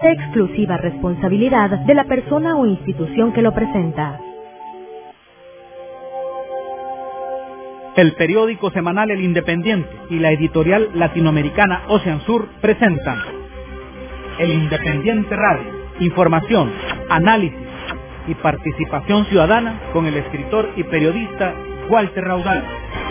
de exclusiva responsabilidad de la persona o institución que lo presenta. El periódico semanal El Independiente y la editorial latinoamericana Ocean Sur presentan El Independiente Radio, información, análisis y participación ciudadana con el escritor y periodista Walter Raudal.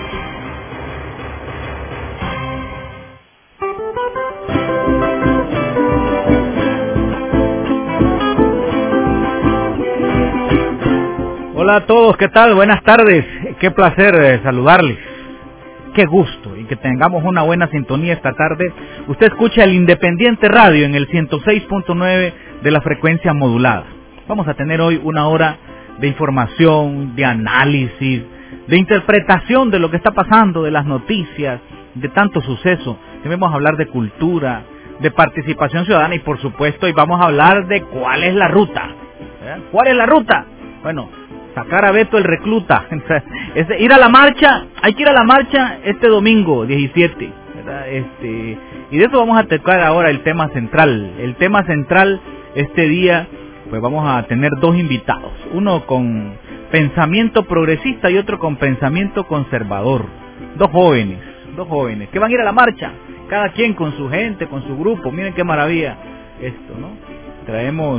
Hola a todos, ¿qué tal? Buenas tardes, qué placer saludarles, qué gusto y que tengamos una buena sintonía esta tarde. Usted escucha El Independiente Radio en el 106.9 de la frecuencia modulada. Vamos a tener hoy una hora de información, de análisis, de interpretación de lo que está pasando, de las noticias, de tanto suceso. También vamos a hablar de cultura, de participación ciudadana y por supuesto hoy vamos a hablar de cuál es la ruta. ¿Cuál es la ruta? Bueno, sacar a Beto el recluta, ir a la marcha, hay que ir a la marcha este domingo 17, ¿verdad? Y de eso vamos a tocar ahora el tema central. El tema central este día, pues vamos a tener dos invitados, uno con pensamiento progresista y otro con pensamiento conservador, dos jóvenes que van a ir a la marcha, cada quien con su gente, con su grupo. Miren qué maravilla esto, ¿no? Traemos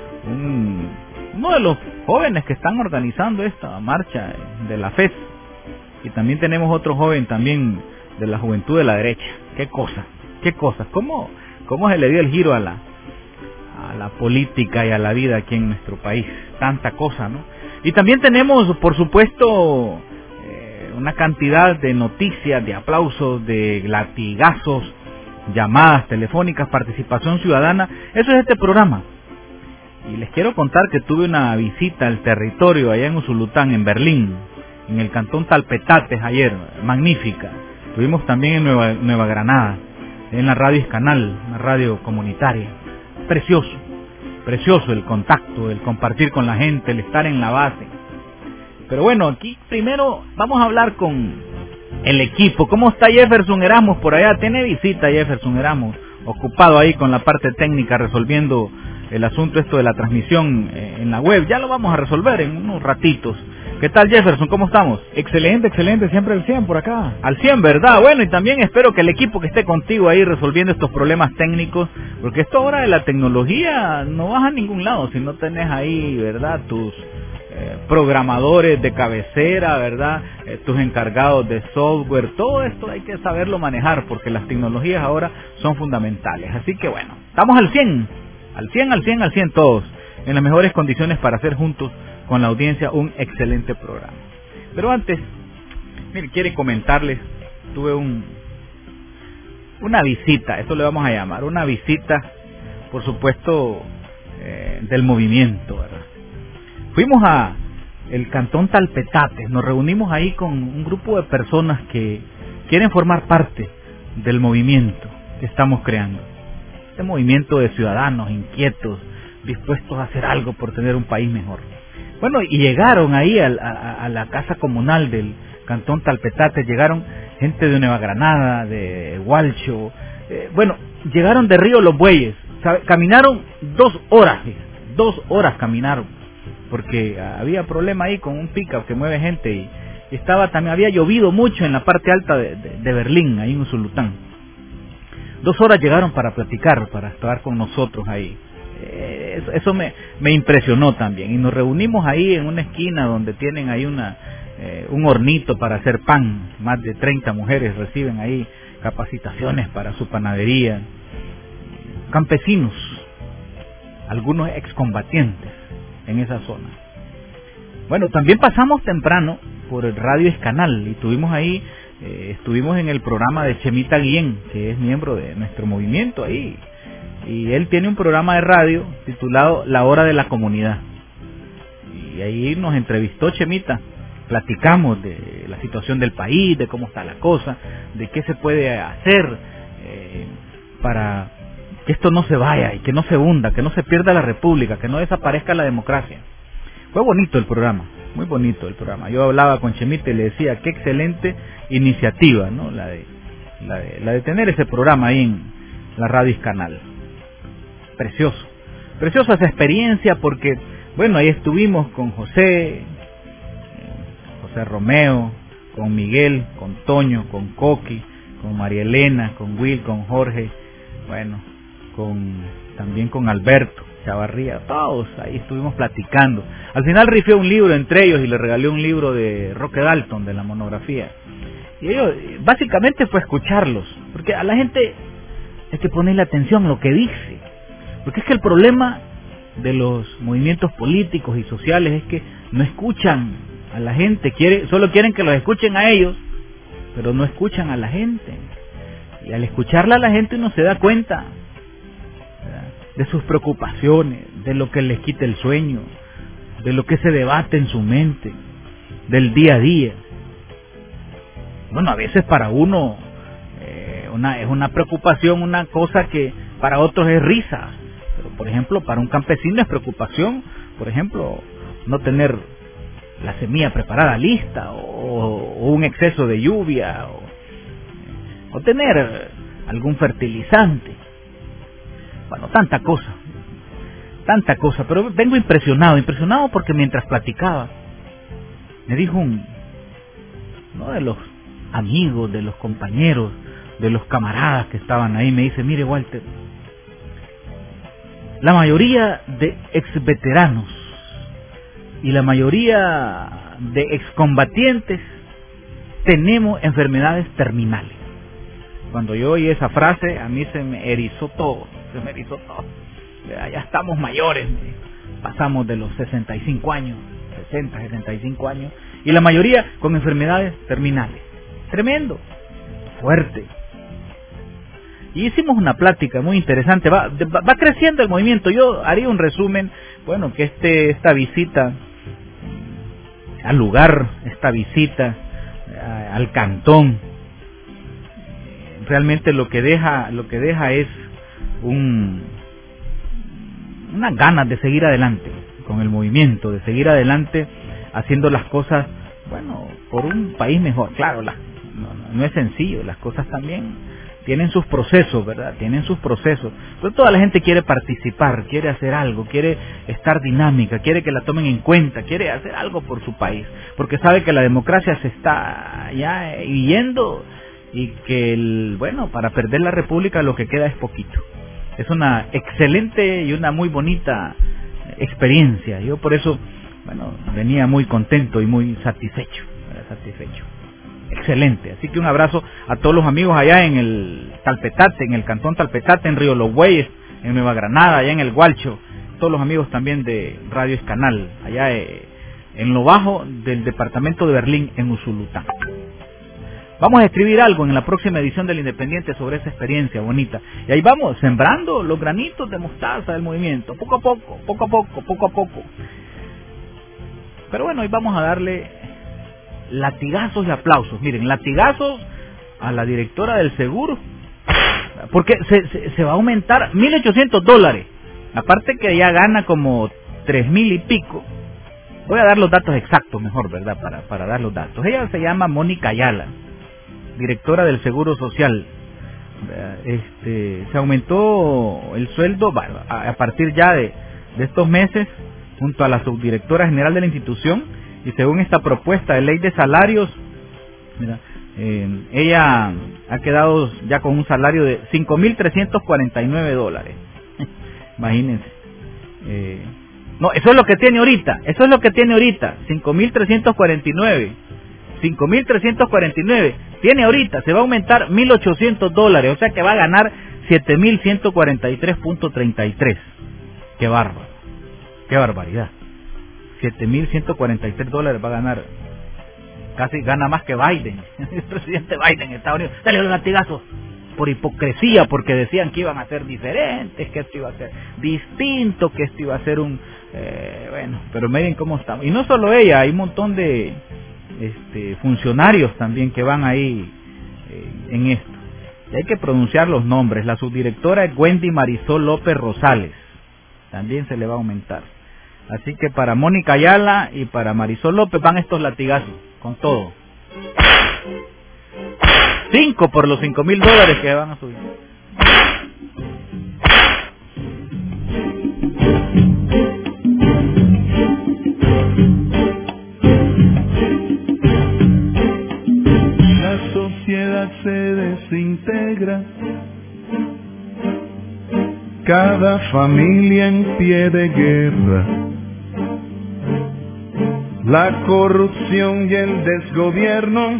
uno de los jóvenes que están organizando esta marcha de la FES, y también tenemos otro joven también de la Juventud de la Derecha. Qué cosas, cómo se le dio el giro a la política y a la vida aquí en nuestro país, tanta cosa, ¿no? Y también tenemos, por supuesto, una cantidad de noticias, de aplausos, de latigazos, llamadas telefónicas, participación ciudadana. Eso es este programa. Y les quiero contar que tuve una visita al territorio allá en Usulután, en Berlín, en el cantón Talpetates ayer, magnífica. Estuvimos también en Nueva Granada, en la radio Escanal, una radio comunitaria. Precioso el contacto, el compartir con la gente, el estar en la base. Pero bueno, aquí primero vamos a hablar con el equipo. ¿Cómo está Jefferson Erasmus por allá? Tiene visita Jefferson Erasmus, ocupado ahí con la parte técnica, resolviendo el asunto esto de la transmisión en la web. Ya lo vamos a resolver en unos ratitos. ¿Qué tal, Jefferson? ¿Cómo estamos? Excelente, siempre al 100 por acá. Al 100, ¿verdad? Bueno, y también espero que el equipo que esté contigo ahí resolviendo estos problemas técnicos, porque esto ahora de la tecnología no vas a ningún lado si no tenés ahí, ¿verdad?, tus programadores de cabecera, ¿verdad?, tus encargados de software. Todo esto hay que saberlo manejar, porque las tecnologías ahora son fundamentales. Así que bueno, estamos al 100 todos, en las mejores condiciones para hacer juntos con la audiencia un excelente programa. Pero antes, mire, quiero comentarles, tuve una visita, eso le vamos a llamar, una visita, por supuesto, del movimiento, ¿verdad? Fuimos a el cantón Talpetates, nos reunimos ahí con un grupo de personas que quieren formar parte del movimiento que estamos creando. Este movimiento de ciudadanos inquietos, dispuestos a hacer algo por tener un país mejor. Bueno, y llegaron ahí a la casa comunal del cantón Talpetates, llegaron gente de Nueva Granada, de Hualcho, llegaron de Río Los Bueyes, caminaron 2 horas caminaron, porque había problema ahí con un pick-up que mueve gente, y también había llovido mucho en la parte alta de Berlín, ahí en Usulután. 2 horas llegaron para platicar, para estar con nosotros ahí. Eso me impresionó también. Y nos reunimos ahí en una esquina donde tienen ahí un hornito para hacer pan. Más de 30 mujeres reciben ahí capacitaciones para su panadería. Campesinos, algunos excombatientes en esa zona. Bueno, también pasamos temprano por el Radio Escanal y tuvimos ahí, estuvimos en el programa de Chemita Guillén, que es miembro de nuestro movimiento ahí, y él tiene un programa de radio titulado La Hora de la Comunidad, y ahí nos entrevistó Chemita, platicamos de la situación del país, de cómo está la cosa, de qué se puede hacer para que esto no se vaya y que no se hunda, que no se pierda la república, que no desaparezca la democracia. Fue bonito el programa, muy bonito el programa. Yo hablaba con Chemita y le decía, qué excelente iniciativa, ¿no? La de tener ese programa ahí en la Radio Escanal. precioso. Preciosa esa experiencia porque, bueno, ahí estuvimos con José Romeo, con Miguel, con Toño, con Coqui, con María Elena, con Will, con Jorge, bueno, también con Alberto Chavarría, todos ahí estuvimos platicando. Al final rifé un libro entre ellos y le regalé un libro de Roque Dalton, de la monografía. Y ellos, básicamente fue escucharlos, porque a la gente hay que ponerle atención a lo que dice, porque es que el problema de los movimientos políticos y sociales es que no escuchan a la gente, solo quieren que los escuchen a ellos, pero no escuchan a la gente. Y al escucharla a la gente uno se da cuenta de sus preocupaciones, de lo que les quita el sueño, de lo que se debate en su mente, del día a día. Bueno, a veces para uno es una preocupación, una cosa que para otros es risa, pero por ejemplo para un campesino es preocupación, por ejemplo, no tener la semilla preparada lista, o un exceso de lluvia, o tener algún fertilizante. Bueno, tanta cosa, pero vengo impresionado porque mientras platicaba, me dijo uno de los amigos, de los compañeros, de los camaradas que estaban ahí, me dice, mire Walter, la mayoría de exveteranos y la mayoría de excombatientes tenemos enfermedades terminales. Cuando yo oí esa frase, a mí se me erizó todo. Ya estamos mayores, pasamos de los 65 años, 60, 65 años, y la mayoría con enfermedades terminales. Tremendo, fuerte. Y hicimos una plática muy interesante, va creciendo el movimiento. Yo haría un resumen, bueno, que esta visita al lugar, esta visita al cantón, realmente lo que deja es unas ganas de seguir adelante con el movimiento, de seguir adelante haciendo las cosas, bueno, por un país mejor. Claro, no es sencillo, las cosas también tienen sus procesos, ¿verdad? Tienen sus procesos, pero toda la gente quiere participar, quiere hacer algo, quiere estar dinámica, quiere que la tomen en cuenta, quiere hacer algo por su país, porque sabe que la democracia se está ya yendo y que, bueno, para perder la república lo que queda es poquito. Es una excelente y una muy bonita experiencia. Yo por eso, bueno, venía muy contento y muy satisfecho. Excelente. Así que un abrazo a todos los amigos allá en el Talpetate, en el cantón Talpetate, en Río Los Bueyes, en Nueva Granada, allá en el Gualcho. Todos los amigos también de Radio Escanal, allá en lo bajo del departamento de Berlín, en Usulután. Vamos a escribir algo en la próxima edición del Independiente sobre esa experiencia bonita. Y ahí vamos, sembrando los granitos de mostaza del movimiento, poco a poco. Pero bueno, hoy vamos a darle latigazos y aplausos. Miren, latigazos a la directora del seguro, porque se va a aumentar $1,800. Aparte que ella gana como 3,000 y pico. Voy a dar los datos exactos mejor, ¿verdad? Para dar los datos. Ella se llama Mónica Ayala, directora del Seguro Social. Se aumentó el sueldo a partir ya de estos meses junto a la subdirectora general de la institución, y según esta propuesta de ley de salarios, mira, ella ha quedado ya con un salario de $5,349. Imagínense. No, eso es lo que tiene ahorita, 5,349 tiene ahorita. Se va a aumentar $1,800, o sea que va a ganar 7,143.33. Qué bárbaro, qué barbaridad. $7,143 va a ganar. Casi gana más que Biden, el presidente Biden en Estados Unidos. Dale los latigazos por hipocresía, porque decían que iban a ser diferentes, que esto iba a ser distinto, que esto iba a ser bueno, pero miren cómo estamos. Y no solo ella, hay un montón de funcionarios también que van ahí en esto. Y hay que pronunciar los nombres. La subdirectora es Wendy Marisol López Rosales, también se le va a aumentar. Así que para Mónica Ayala y para Marisol López van estos latigazos, con todo. 5 por los $5,000 que van a subir. La sociedad se desintegra, cada familia en pie de guerra. La corrupción y el desgobierno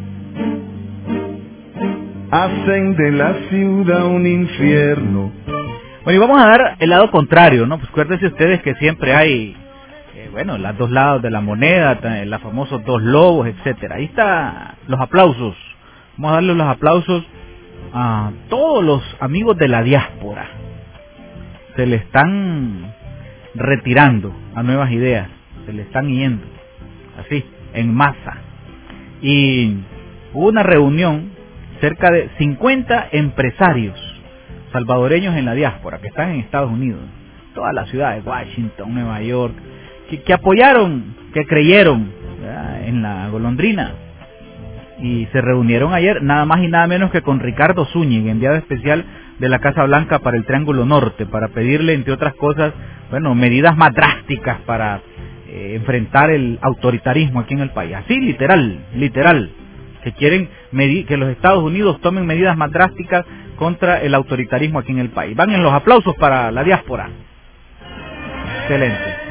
hacen de la ciudad un infierno. Bueno, y vamos a dar el lado contrario, ¿no? Pues acuérdense ustedes que siempre hay, los dos lados de la moneda, los famosos dos lobos, etcétera. Ahí está los aplausos. Vamos a darle los aplausos a todos los amigos de la diáspora. Se le están retirando a nuevas ideas, se le están yendo, así, en masa. Y hubo una reunión, cerca de 50 empresarios salvadoreños en la diáspora, que están en Estados Unidos, todas las ciudades, Washington, Nueva York, que apoyaron, que creyeron, ¿verdad?, en la golondrina. Y se reunieron ayer, nada más y nada menos que con Ricardo Zúñiga, enviado especial de la Casa Blanca para el Triángulo Norte, para pedirle, entre otras cosas, medidas más drásticas para enfrentar el autoritarismo aquí en el país. Así, literal, que quieren que los Estados Unidos tomen medidas más drásticas contra el autoritarismo aquí en el país. Van en los aplausos para la diáspora. Excelente.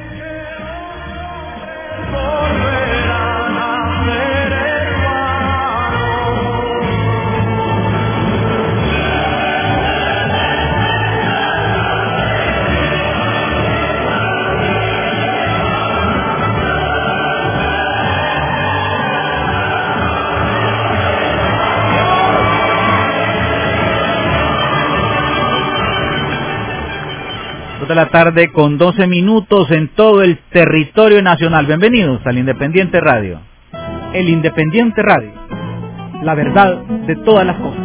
De la tarde con 12 minutos en todo el territorio nacional. Bienvenidos al Independiente Radio. El Independiente Radio, la verdad de todas las cosas.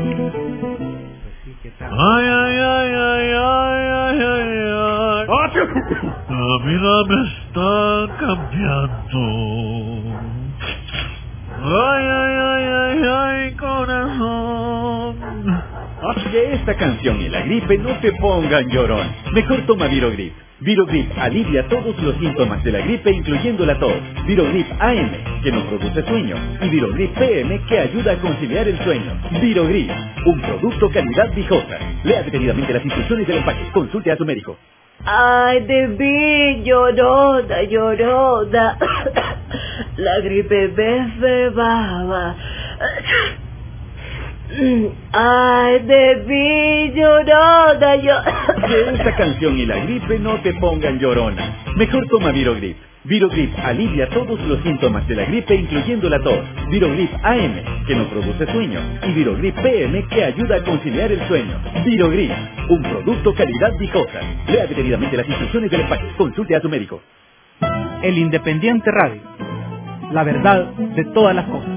Ay, ay, ay, ay, ay, ay, ay, ay. La vida me está cambiando. Ay, ay, ay, ay, ay, corazón. Que esta canción y la gripe no te pongan llorón. Mejor toma Virogrip. Virogrip alivia todos los síntomas de la gripe, incluyendo la tos. Virogrip AM, que no produce sueño. Y Virogrip PM, que ayuda a conciliar el sueño. Virogrip, un producto calidad Vijosa. Lea detenidamente las instrucciones del empaque. Consulte a su médico. Ay, de mí, llorona. La gripe me cebaba. Ay, de mí, llorona, Que esta canción y la gripe no te pongan llorona. Mejor toma Virogrip. Virogrip alivia todos los síntomas de la gripe, incluyendo la tos. Virogrip AM, que no produce sueño. Y Virogrip PM, que ayuda a conciliar el sueño. Virogrip, un producto calidad Vijosa. Lea detenidamente las instrucciones del empaque. Consulte a su médico. El Independiente Radio, la verdad de todas las cosas.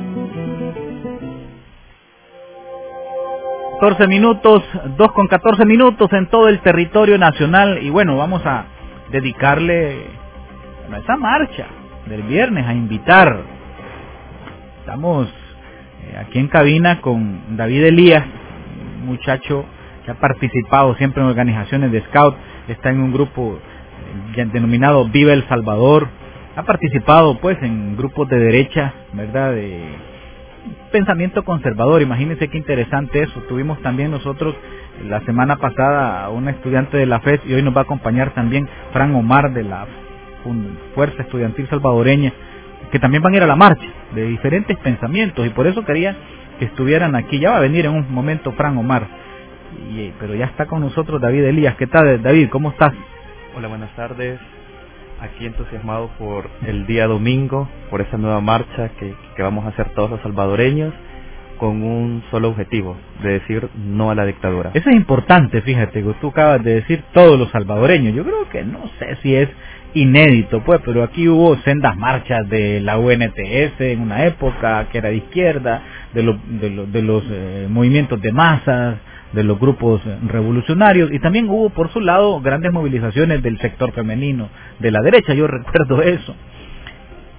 14 minutos, 2 con 14 minutos en todo el territorio nacional. Y bueno, vamos a dedicarle a esa marcha del viernes, a invitar. Estamos aquí en cabina con David Elías, un muchacho que ha participado siempre en organizaciones de scout, está en un grupo denominado Viva El Salvador, ha participado pues en grupos de derecha, ¿verdad?, de pensamiento conservador. Imagínense qué interesante eso. Tuvimos también nosotros la semana pasada a una estudiante de la FES y hoy nos va a acompañar también Fran Omar de la Fuerza Estudiantil Salvadoreña, que también van a ir a la marcha de diferentes pensamientos, y por eso quería que estuvieran aquí. Ya va a venir en un momento Fran Omar, pero ya está con nosotros David Elías. ¿Qué tal, David? ¿Cómo estás? Hola, buenas tardes. Aquí entusiasmado por el día domingo, por esa nueva marcha que vamos a hacer todos los salvadoreños, con un solo objetivo, de decir no a la dictadura. Eso es importante, fíjate, que tú acabas de decir todos los salvadoreños. Yo creo que no sé si es inédito, pues, pero aquí hubo sendas marchas de la UNTS en una época que era de izquierda, de los movimientos de masas, de los grupos revolucionarios, y también hubo por su lado grandes movilizaciones del sector femenino de la derecha. Yo recuerdo eso.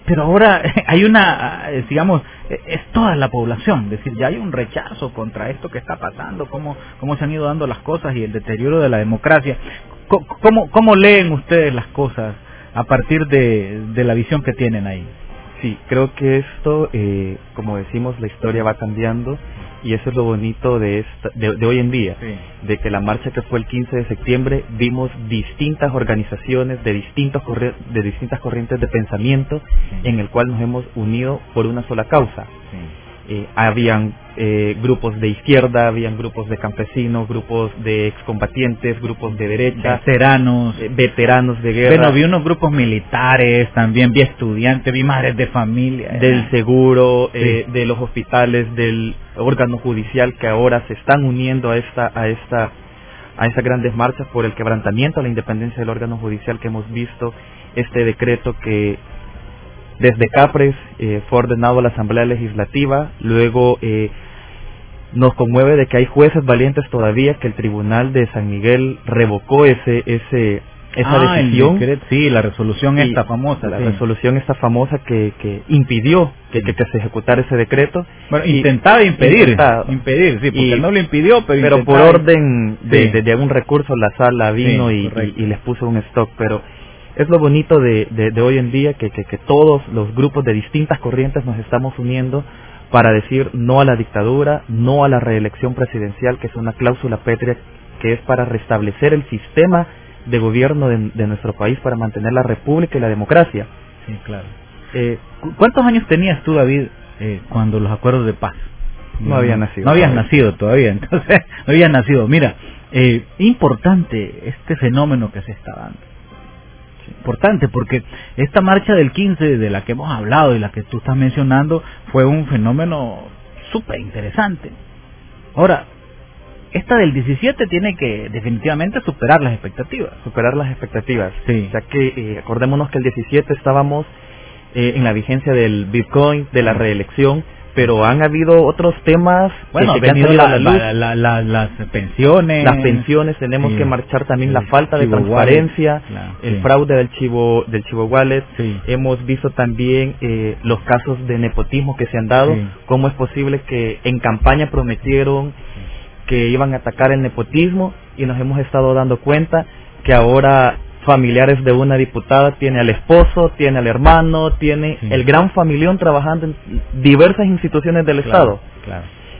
pero ahora hay una, digamos, es toda la población, es decir, ya hay un rechazo contra esto que está pasando, cómo se han ido dando las cosas y el deterioro de la democracia. ¿Cómo leen ustedes las cosas a partir de la visión que tienen ahí? Sí, creo que esto, como decimos, la historia va cambiando y eso es lo bonito de hoy en día, sí. De que la marcha que fue el 15 de septiembre vimos distintas organizaciones de distintas corrientes de pensamiento, sí. En el cual nos hemos unido por una sola causa. Sí. Habían grupos de izquierda, habían grupos de campesinos, grupos de excombatientes, grupos de derecha, veteranos de guerra. Bueno, vi unos grupos militares, también vi estudiantes, vi madres de familia, del seguro, sí. De los hospitales, del órgano judicial, que ahora se están uniendo a estas grandes marchas por el quebrantamiento a la independencia del órgano judicial que hemos visto, este decreto que desde Capres fue ordenado a la Asamblea Legislativa, luego nos conmueve de que hay jueces valientes todavía, que el Tribunal de San Miguel revocó esa decisión. Sí, la resolución esta famosa. La resolución esta famosa que impidió que se ejecutara ese decreto. Bueno, intentaba impedir, sí, porque no lo impidió, pero por orden de un recurso la sala vino y les puso un stop, pero es lo bonito de hoy en día que todos los grupos de distintas corrientes nos estamos uniendo para decir no a la dictadura, no a la reelección presidencial, que es una cláusula pétrea que es para restablecer el sistema de gobierno de nuestro país, para mantener la república y la democracia. Sí, claro. ¿Cuántos años tenías tú, David, cuando los acuerdos de paz? No había nacido. No habías nacido todavía, entonces no habías nacido. Mira, importante este fenómeno que se está dando. Importante, porque esta marcha del 15 de la que hemos hablado y la que tú estás mencionando fue un fenómeno súper interesante. Ahora, esta del 17 tiene que definitivamente superar las expectativas. Sí. Ya que acordémonos que el 17 estábamos en la vigencia del Bitcoin, de la reelección, pero han habido otros temas, bueno, que han salido a la luz. Las pensiones. Las pensiones, tenemos que marchar también la falta de transparencia, el fraude del Chivo Wallet. Sí. Hemos visto también los casos de nepotismo que se han dado. Sí. ¿Cómo es posible que en campaña prometieron que iban a atacar el nepotismo y nos hemos estado dando cuenta que ahora familiares de una diputada tiene al esposo, tiene al hermano, tiene el gran familión trabajando en diversas instituciones del Estado? Claro.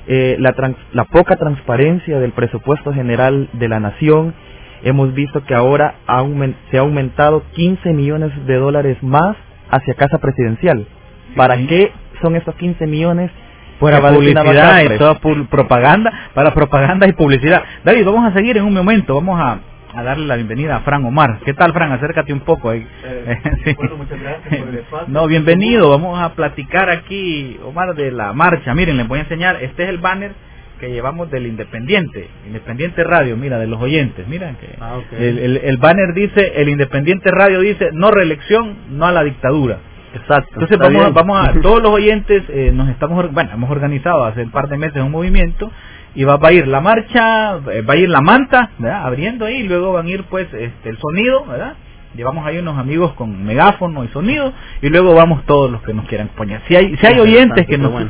La poca transparencia del presupuesto general de la nación. Hemos visto que ahora se ha aumentado 15 millones de dólares más hacia Casa Presidencial. ¿Para qué son estos 15 millones? Para publicidad y toda propaganda, para propaganda y publicidad. David, vamos a seguir en un momento, vamos a darle la bienvenida a Fran Omar. ¿Qué tal, Fran? Acércate un poco ahí. Sí. Bueno, muchas gracias por el espacio. No, bienvenido. Vamos a platicar aquí, Omar, de la marcha. Miren, les voy a enseñar. Este es el banner que llevamos del Independiente Radio, mira, de los oyentes. Miren que okay. El banner dice, el Independiente Radio dice, no reelección, no a la dictadura. Exacto. Entonces vamos a todos los oyentes, hemos organizado hace un par de meses un movimiento y va a ir la marcha, va a ir la manta, ¿verdad? Abriendo ahí, y luego van a ir pues el sonido, ¿verdad? Llevamos ahí unos amigos con megáfono y sonido y luego vamos todos los que nos quieran acompañar. Si hay oyentes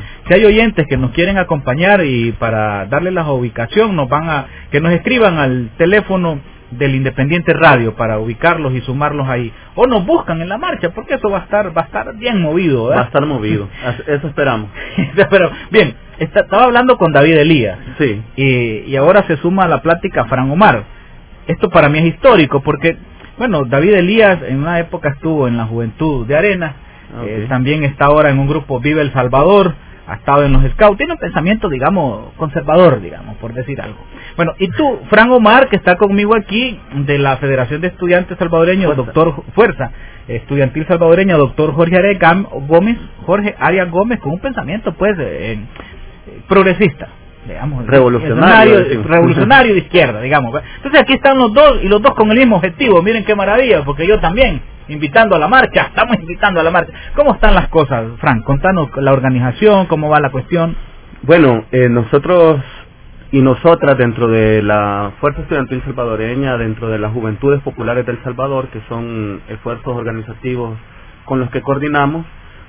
que nos quieren acompañar y para darle la ubicación que nos escriban al teléfono del Independiente Radio para ubicarlos y sumarlos ahí, o nos buscan en la marcha, porque eso va a estar bien movido, ¿verdad? Va a estar movido, eso esperamos. Pero bien, estaba hablando con David Elías, sí, y ahora se suma a la plática Fran Omar. Esto para mí es histórico porque, bueno, David Elías en una época estuvo en la Juventud de Arena, también está ahora en un grupo Vive El Salvador, ha estado en los Scouts, tiene un pensamiento, digamos, conservador, digamos, por decir algo. Bueno, y tú, Fran Omar, que está conmigo aquí, de la Federación de Estudiantes Salvadoreños, Fuerza Estudiantil Salvadoreña, doctor Jorge Arias Gómez, con un pensamiento, pues, progresista, digamos, revolucionario de izquierda, digamos. Entonces aquí están los dos, y los dos con el mismo objetivo. Miren qué maravilla, porque yo también, estamos invitando a la marcha. ¿Cómo están las cosas, Fran? Contanos la organización, cómo va la cuestión. Bueno, nosotros y nosotras dentro de la Fuerza Estudiantil Salvadoreña, dentro de las Juventudes Populares del Salvador, que son esfuerzos organizativos con los que coordinamos,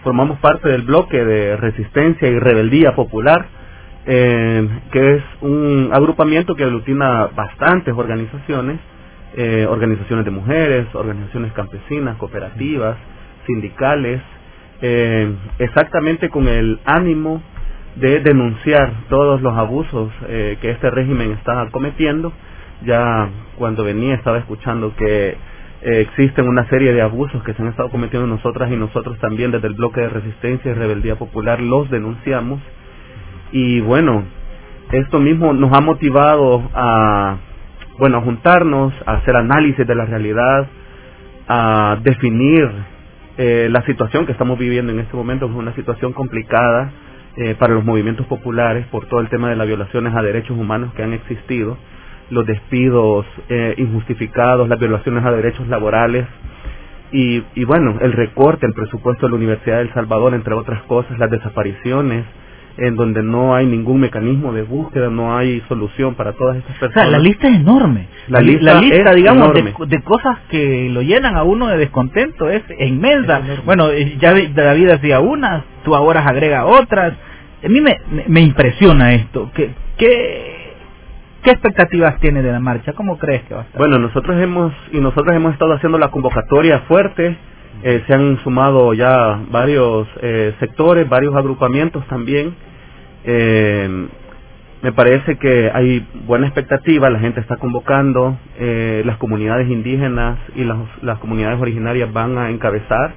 formamos parte del bloque de Resistencia y Rebeldía Popular, que es un agrupamiento que aglutina bastantes organizaciones, organizaciones de mujeres, organizaciones campesinas, cooperativas, sindicales, exactamente con el ánimo de denunciar todos los abusos que este régimen está cometiendo. Ya cuando venía estaba escuchando que existen una serie de abusos que se han estado cometiendo nosotras y nosotros también desde el bloque de Resistencia y Rebeldía Popular los denunciamos. Y bueno, esto mismo nos ha motivado a juntarnos, a hacer análisis de la realidad, a definir la situación que estamos viviendo en este momento, que es una situación complicada para los movimientos populares por todo el tema de las violaciones a derechos humanos que han existido, los despidos injustificados, las violaciones a derechos laborales y bueno, el recorte al presupuesto de la Universidad de El Salvador, entre otras cosas, las desapariciones, en donde no hay ningún mecanismo de búsqueda, no hay solución para todas estas personas. O sea, la lista es enorme. La lista digamos, de cosas que lo llenan a uno de descontento es inmensa. Bueno, ya David decía unas, tú ahora agrega otras. A mí me impresiona esto. ¿Qué expectativas tiene de la marcha? ¿Cómo crees que va a estar? Bueno, nosotros hemos estado haciendo la convocatoria fuerte. Se han sumado ya varios sectores, varios agrupamientos también. Me parece que hay buena expectativa, la gente está convocando, las comunidades indígenas y las comunidades originarias van a encabezar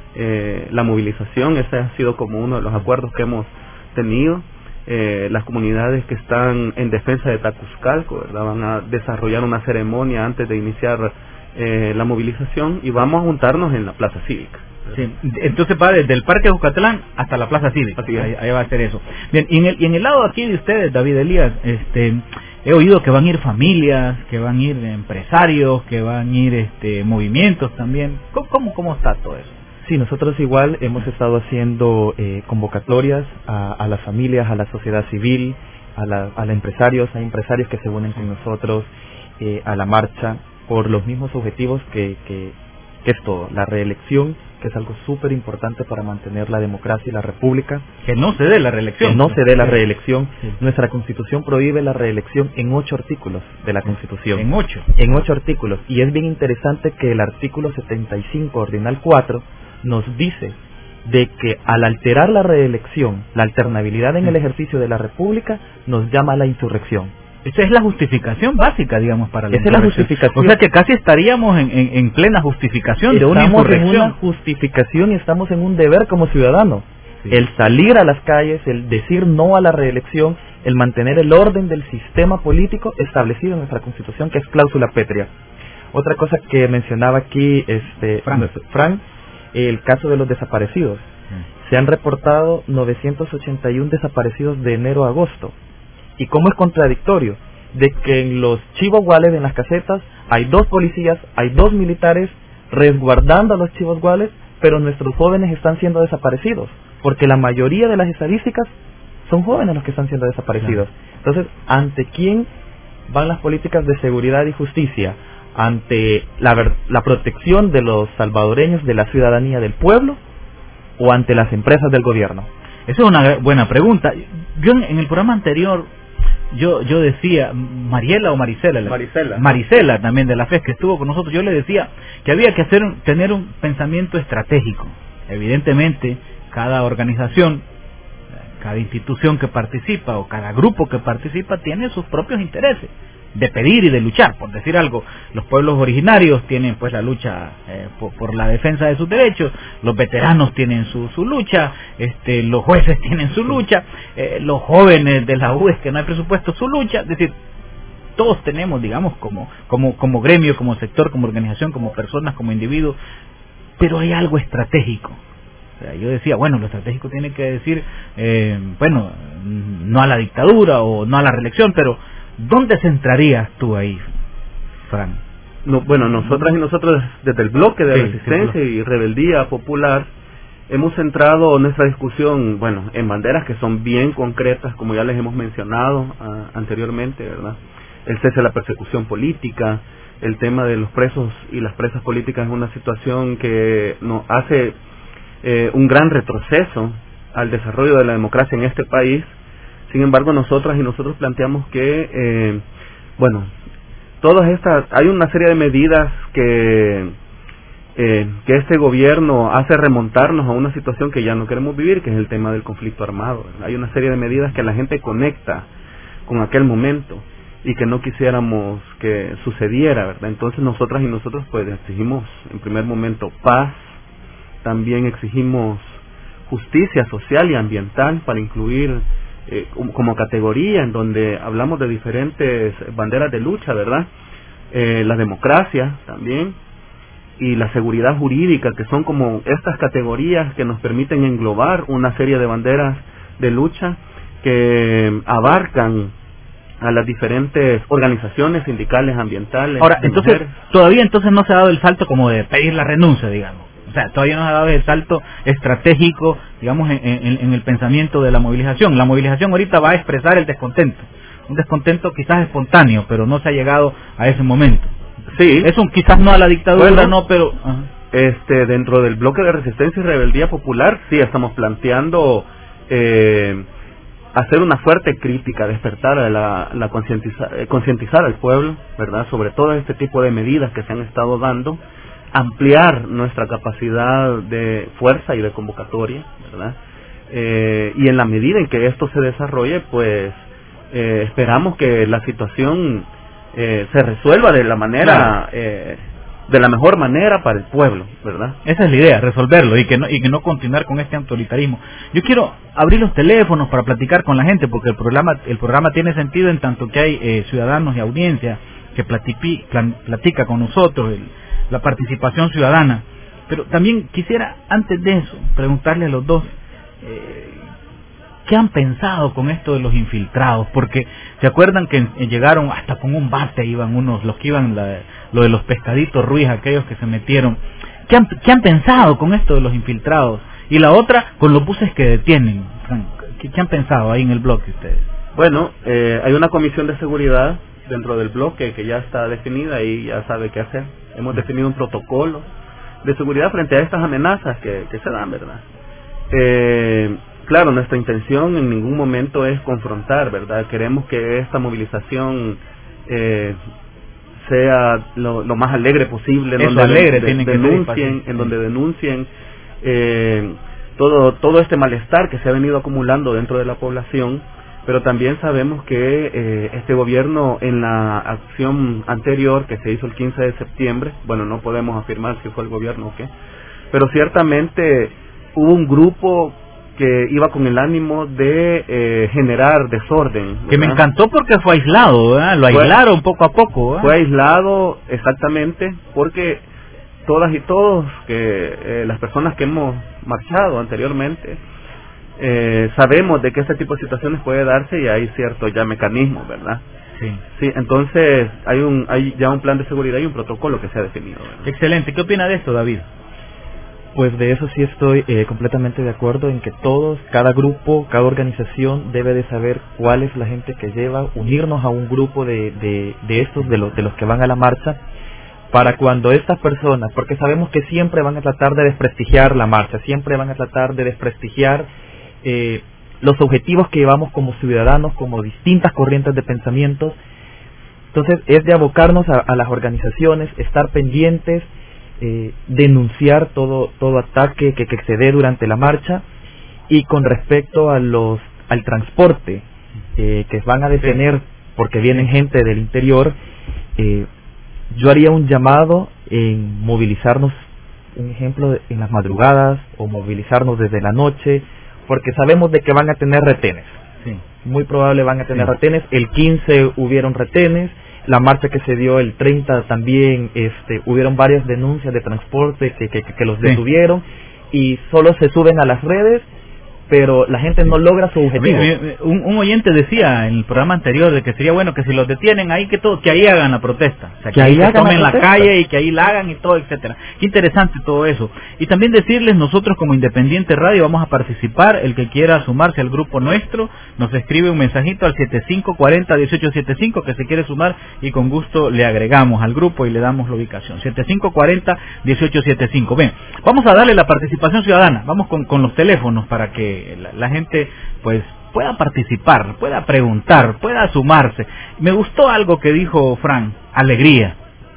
la movilización. Ese ha sido como uno de los acuerdos que hemos tenido. Las comunidades que están en defensa de Tacuzcalco, ¿verdad?, van a desarrollar una ceremonia antes de iniciar la movilización y vamos a juntarnos en la Plaza Cívica. Sí, entonces va desde el Parque Jucatelán hasta la Plaza Cívica. Ahí va a ser eso. Bien, y en el lado aquí de ustedes, David Elías, he oído que van a ir familias, que van a ir empresarios, que van a ir movimientos también. ¿Cómo está todo eso? Sí, nosotros igual hemos estado haciendo convocatorias a las familias, a la sociedad civil, a los empresarios. Hay empresarios que se unen con nosotros a la marcha por los mismos objetivos que es todo, la reelección, que es algo súper importante para mantener la democracia y la república. Que no se dé la reelección. Que no se dé la reelección. Sí. Nuestra Constitución prohíbe la reelección en 8 artículos de la Constitución. ¿En 8? En 8 artículos. Y es bien interesante que el artículo 75, ordinal 4, nos dice de que al alterar la reelección, la alternabilidad en el ejercicio de la república, nos llama a la insurrección. Esa es la justificación básica, digamos, para la insurrección. Esa es la justificación. O sea que casi estaríamos en plena justificación de una insurrección. Estamos en una justificación y estamos en un deber como ciudadanos. Sí. El salir a las calles, el decir no a la reelección, el mantener el orden del sistema político establecido en nuestra Constitución, que es cláusula pétrea. Otra cosa que mencionaba aquí Frank, el caso de los desaparecidos. Se han reportado 981 desaparecidos de enero a agosto. ¿Y cómo es contradictorio? De que en los chivos guales, en las casetas, hay 2 policías, hay 2 militares resguardando a los chivos guales, pero nuestros jóvenes están siendo desaparecidos, porque la mayoría de las estadísticas son jóvenes los que están siendo desaparecidos. Entonces, ¿ante quién van las políticas de seguridad y justicia? ¿Ante la protección de los salvadoreños, de la ciudadanía del pueblo, o ante las empresas del gobierno? Esa es una buena pregunta. Yo en el programa anterior yo decía, Mariela también de la FES, que estuvo con nosotros, yo le decía que había que tener un pensamiento estratégico. Evidentemente, cada organización, cada institución que participa o cada grupo que participa tiene sus propios intereses de pedir y de luchar, por decir algo. Los pueblos originarios tienen pues la lucha por la defensa de sus derechos, los veteranos tienen su lucha, los jueces tienen su lucha, los jóvenes de la UES que no hay presupuesto, su lucha. Es decir, todos tenemos, digamos, como gremio, como sector, como organización, como personas, como individuos, pero hay algo estratégico. O sea, yo decía, bueno, lo estratégico tiene que decir, no a la dictadura o no a la reelección, pero ¿dónde centrarías tú ahí, Fran? No, bueno, nosotras y nosotros desde el bloque de Resistencia y Rebeldía Popular hemos centrado nuestra discusión, en banderas que son bien concretas, como ya les hemos mencionado anteriormente, ¿verdad? El cese de la persecución política, el tema de los presos y las presas políticas es una situación que nos hace un gran retroceso al desarrollo de la democracia en este país. Sin embargo, nosotras y nosotros planteamos que, hay una serie de medidas que este gobierno hace remontarnos a una situación que ya no queremos vivir, que es el tema del conflicto armado, ¿verdad? Hay una serie de medidas que la gente conecta con aquel momento y que no quisiéramos que sucediera, ¿verdad? Entonces nosotras y nosotros pues exigimos en primer momento paz, también exigimos justicia social y ambiental para incluir como categoría en donde hablamos de diferentes banderas de lucha, ¿verdad? La democracia también y la seguridad jurídica, que son como estas categorías que nos permiten englobar una serie de banderas de lucha que abarcan a las diferentes organizaciones sindicales, ambientales. Ahora, entonces, todavía no se ha dado el salto como de pedir la renuncia, digamos. O sea, todavía no se ha dado el salto estratégico, digamos, en el pensamiento de la movilización. La movilización ahorita va a expresar el descontento. Un descontento quizás espontáneo, pero no se ha llegado a ese momento. Sí. Eso quizás no a la dictadura, no, pero... dentro del bloque de resistencia y rebeldía popular, sí, estamos planteando hacer una fuerte crítica, despertar a concientizar al pueblo, ¿verdad?, sobre todo este tipo de medidas que se han estado dando, ampliar nuestra capacidad de fuerza y de convocatoria, ¿verdad? Y en la medida en que esto se desarrolle, pues esperamos que la situación se resuelva de la manera, de la mejor manera para el pueblo, ¿verdad? Esa es la idea, resolverlo y que no continuar con este autoritarismo. Yo quiero abrir los teléfonos para platicar con la gente, porque el programa tiene sentido en tanto que hay ciudadanos y audiencia que platica con nosotros, la participación ciudadana. Pero también quisiera, antes de eso, preguntarle a los dos, ¿qué han pensado con esto de los infiltrados? Porque se acuerdan que llegaron hasta con un bate, iban los que iban, lo de los pescaditos Ruiz, aquellos que se metieron. ¿Qué han pensado con esto de los infiltrados? Y la otra, con los buses que detienen. ¿Qué han pensado ahí en el bloque ustedes? Bueno, hay una comisión de seguridad dentro del bloque que ya está definida y ya sabe qué hacer. Hemos definido un protocolo de seguridad frente a estas amenazas que se dan, ¿verdad? Claro, nuestra intención en ningún momento es confrontar, ¿verdad? Queremos que esta movilización sea lo más alegre posible, en donde denuncien todo este malestar que se ha venido acumulando dentro de la población, pero también sabemos que este gobierno, en la acción anterior que se hizo el 15 de septiembre, bueno, no podemos afirmar si fue el gobierno o qué, pero ciertamente hubo un grupo que iba con el ánimo de generar desorden, ¿verdad? Que me encantó porque fue aislado, ¿verdad? Lo aislaron poco a poco, ¿verdad? Fue aislado, exactamente, porque todas y todos, las personas que hemos marchado anteriormente, sabemos de que este tipo de situaciones puede darse y hay ciertos ya mecanismos, ¿verdad? Sí, entonces hay ya un plan de seguridad y un protocolo que se ha definido, ¿verdad? Excelente. ¿Qué opina de esto, David? Pues de eso sí estoy completamente de acuerdo en que cada grupo, cada organización debe de saber cuál es la gente que lleva, unirnos a un grupo de estos, de los que van a la marcha, para cuando estas personas, porque sabemos que siempre van a tratar de desprestigiar la marcha, siempre van a tratar de desprestigiar los objetivos que llevamos como ciudadanos, como distintas corrientes de pensamientos. Entonces es de abocarnos a las organizaciones, estar pendientes, denunciar todo ataque que se dé durante la marcha. Y con respecto al transporte que van a detener porque vienen gente del interior, yo haría un llamado en movilizarnos, un ejemplo, en las madrugadas o movilizarnos desde la noche, porque sabemos de que van a tener retenes. Sí. Muy probable van a tener retenes. El 15 hubieron retenes. La marcha que se dio el 30 también, hubieron varias denuncias de transporte que los detuvieron, y solo se suben a las redes, pero la gente no logra su objetivo. Un oyente decía en el programa anterior de que sería bueno que si los detienen ahí que ahí hagan la protesta, o sea, que ahí se tomen la calle y que ahí la hagan y todo, etcétera. Qué interesante todo eso. Y también decirles, nosotros como Independiente Radio vamos a participar. El que quiera sumarse al grupo nuestro nos escribe un mensajito al 7540-1875 que se quiere sumar y con gusto le agregamos al grupo y le damos la ubicación. 7540-1875. Bien, vamos a darle la participación ciudadana. Vamos con los teléfonos para que la gente pues pueda participar, pueda preguntar, pueda sumarse. Me gustó algo que dijo Fran, alegría,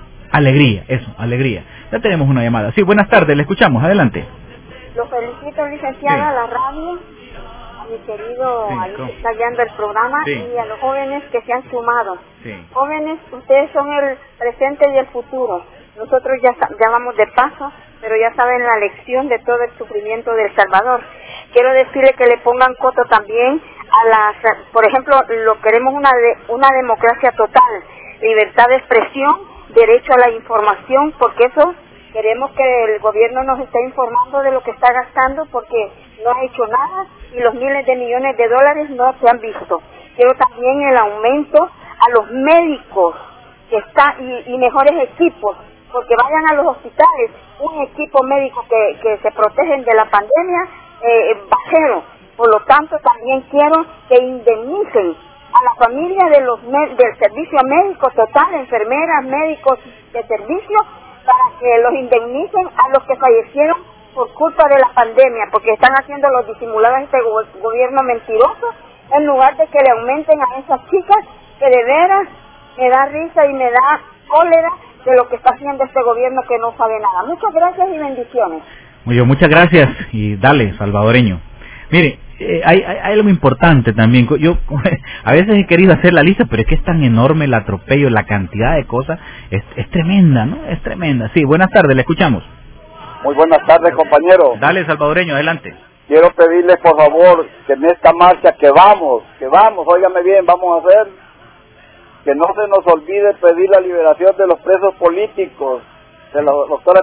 eso, alegría. Ya tenemos una llamada. Sí, buenas tardes, le escuchamos, adelante. Lo felicito, licenciada, sí. A la radio, a mi querido, sí, ahí que está guiando el programa, sí. Y a los jóvenes que se han sumado. Sí. Jóvenes, ustedes son el presente y el futuro. Nosotros ya vamos de paso, pero ya saben la lección de todo el sufrimiento de El Salvador. Quiero decirle que le pongan coto también a por ejemplo, queremos una democracia total, libertad de expresión, derecho a la información, porque eso queremos que el gobierno nos esté informando de lo que está gastando, porque no ha hecho nada y los miles de millones de dólares no se han visto. Quiero también el aumento a los médicos que y mejores equipos, porque vayan a los hospitales, un equipo médico que se protegen de la pandemia, bajero. Por lo tanto, también quiero que indemnicen a la familia del servicio médico total, enfermeras, médicos de servicio, para que los indemnicen a los que fallecieron por culpa de la pandemia, porque están haciendo los disimulados este gobierno mentiroso, en lugar de que le aumenten a esas chicas, que de veras me da risa y me da cólera de lo que está haciendo este gobierno que no sabe nada. Muchas gracias y bendiciones. Muy bien, muchas gracias y dale, salvadoreño. Mire, hay algo importante también. Yo a veces he querido hacer la lista, pero es que es tan enorme el atropello, la cantidad de cosas, es tremenda, ¿no? Es tremenda. Sí, buenas tardes, le escuchamos. Muy buenas tardes, compañero. Dale, salvadoreño, adelante. Quiero pedirle, por favor, que en esta marcha que vamos, óigame bien, vamos a hacer, que no se nos olvide pedir la liberación de los presos políticos, de la doctora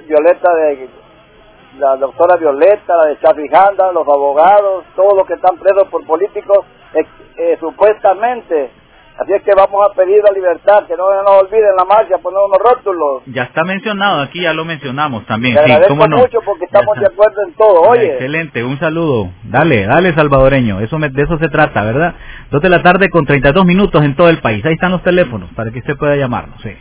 Violeta, la de Chafijanda, los abogados, todos los que están presos por políticos, supuestamente. Así es que vamos a pedir la libertad, que no nos olviden la marcha, poner unos rótulos. Ya está mencionado, aquí ya lo mencionamos también. Te agradezco mucho porque estamos de acuerdo en todo. Oye. Excelente, un saludo. Dale, salvadoreño, de eso se trata, ¿verdad? 2 de la tarde con 32 minutos en todo el país. Ahí están los teléfonos para que usted pueda llamarnos. Sí.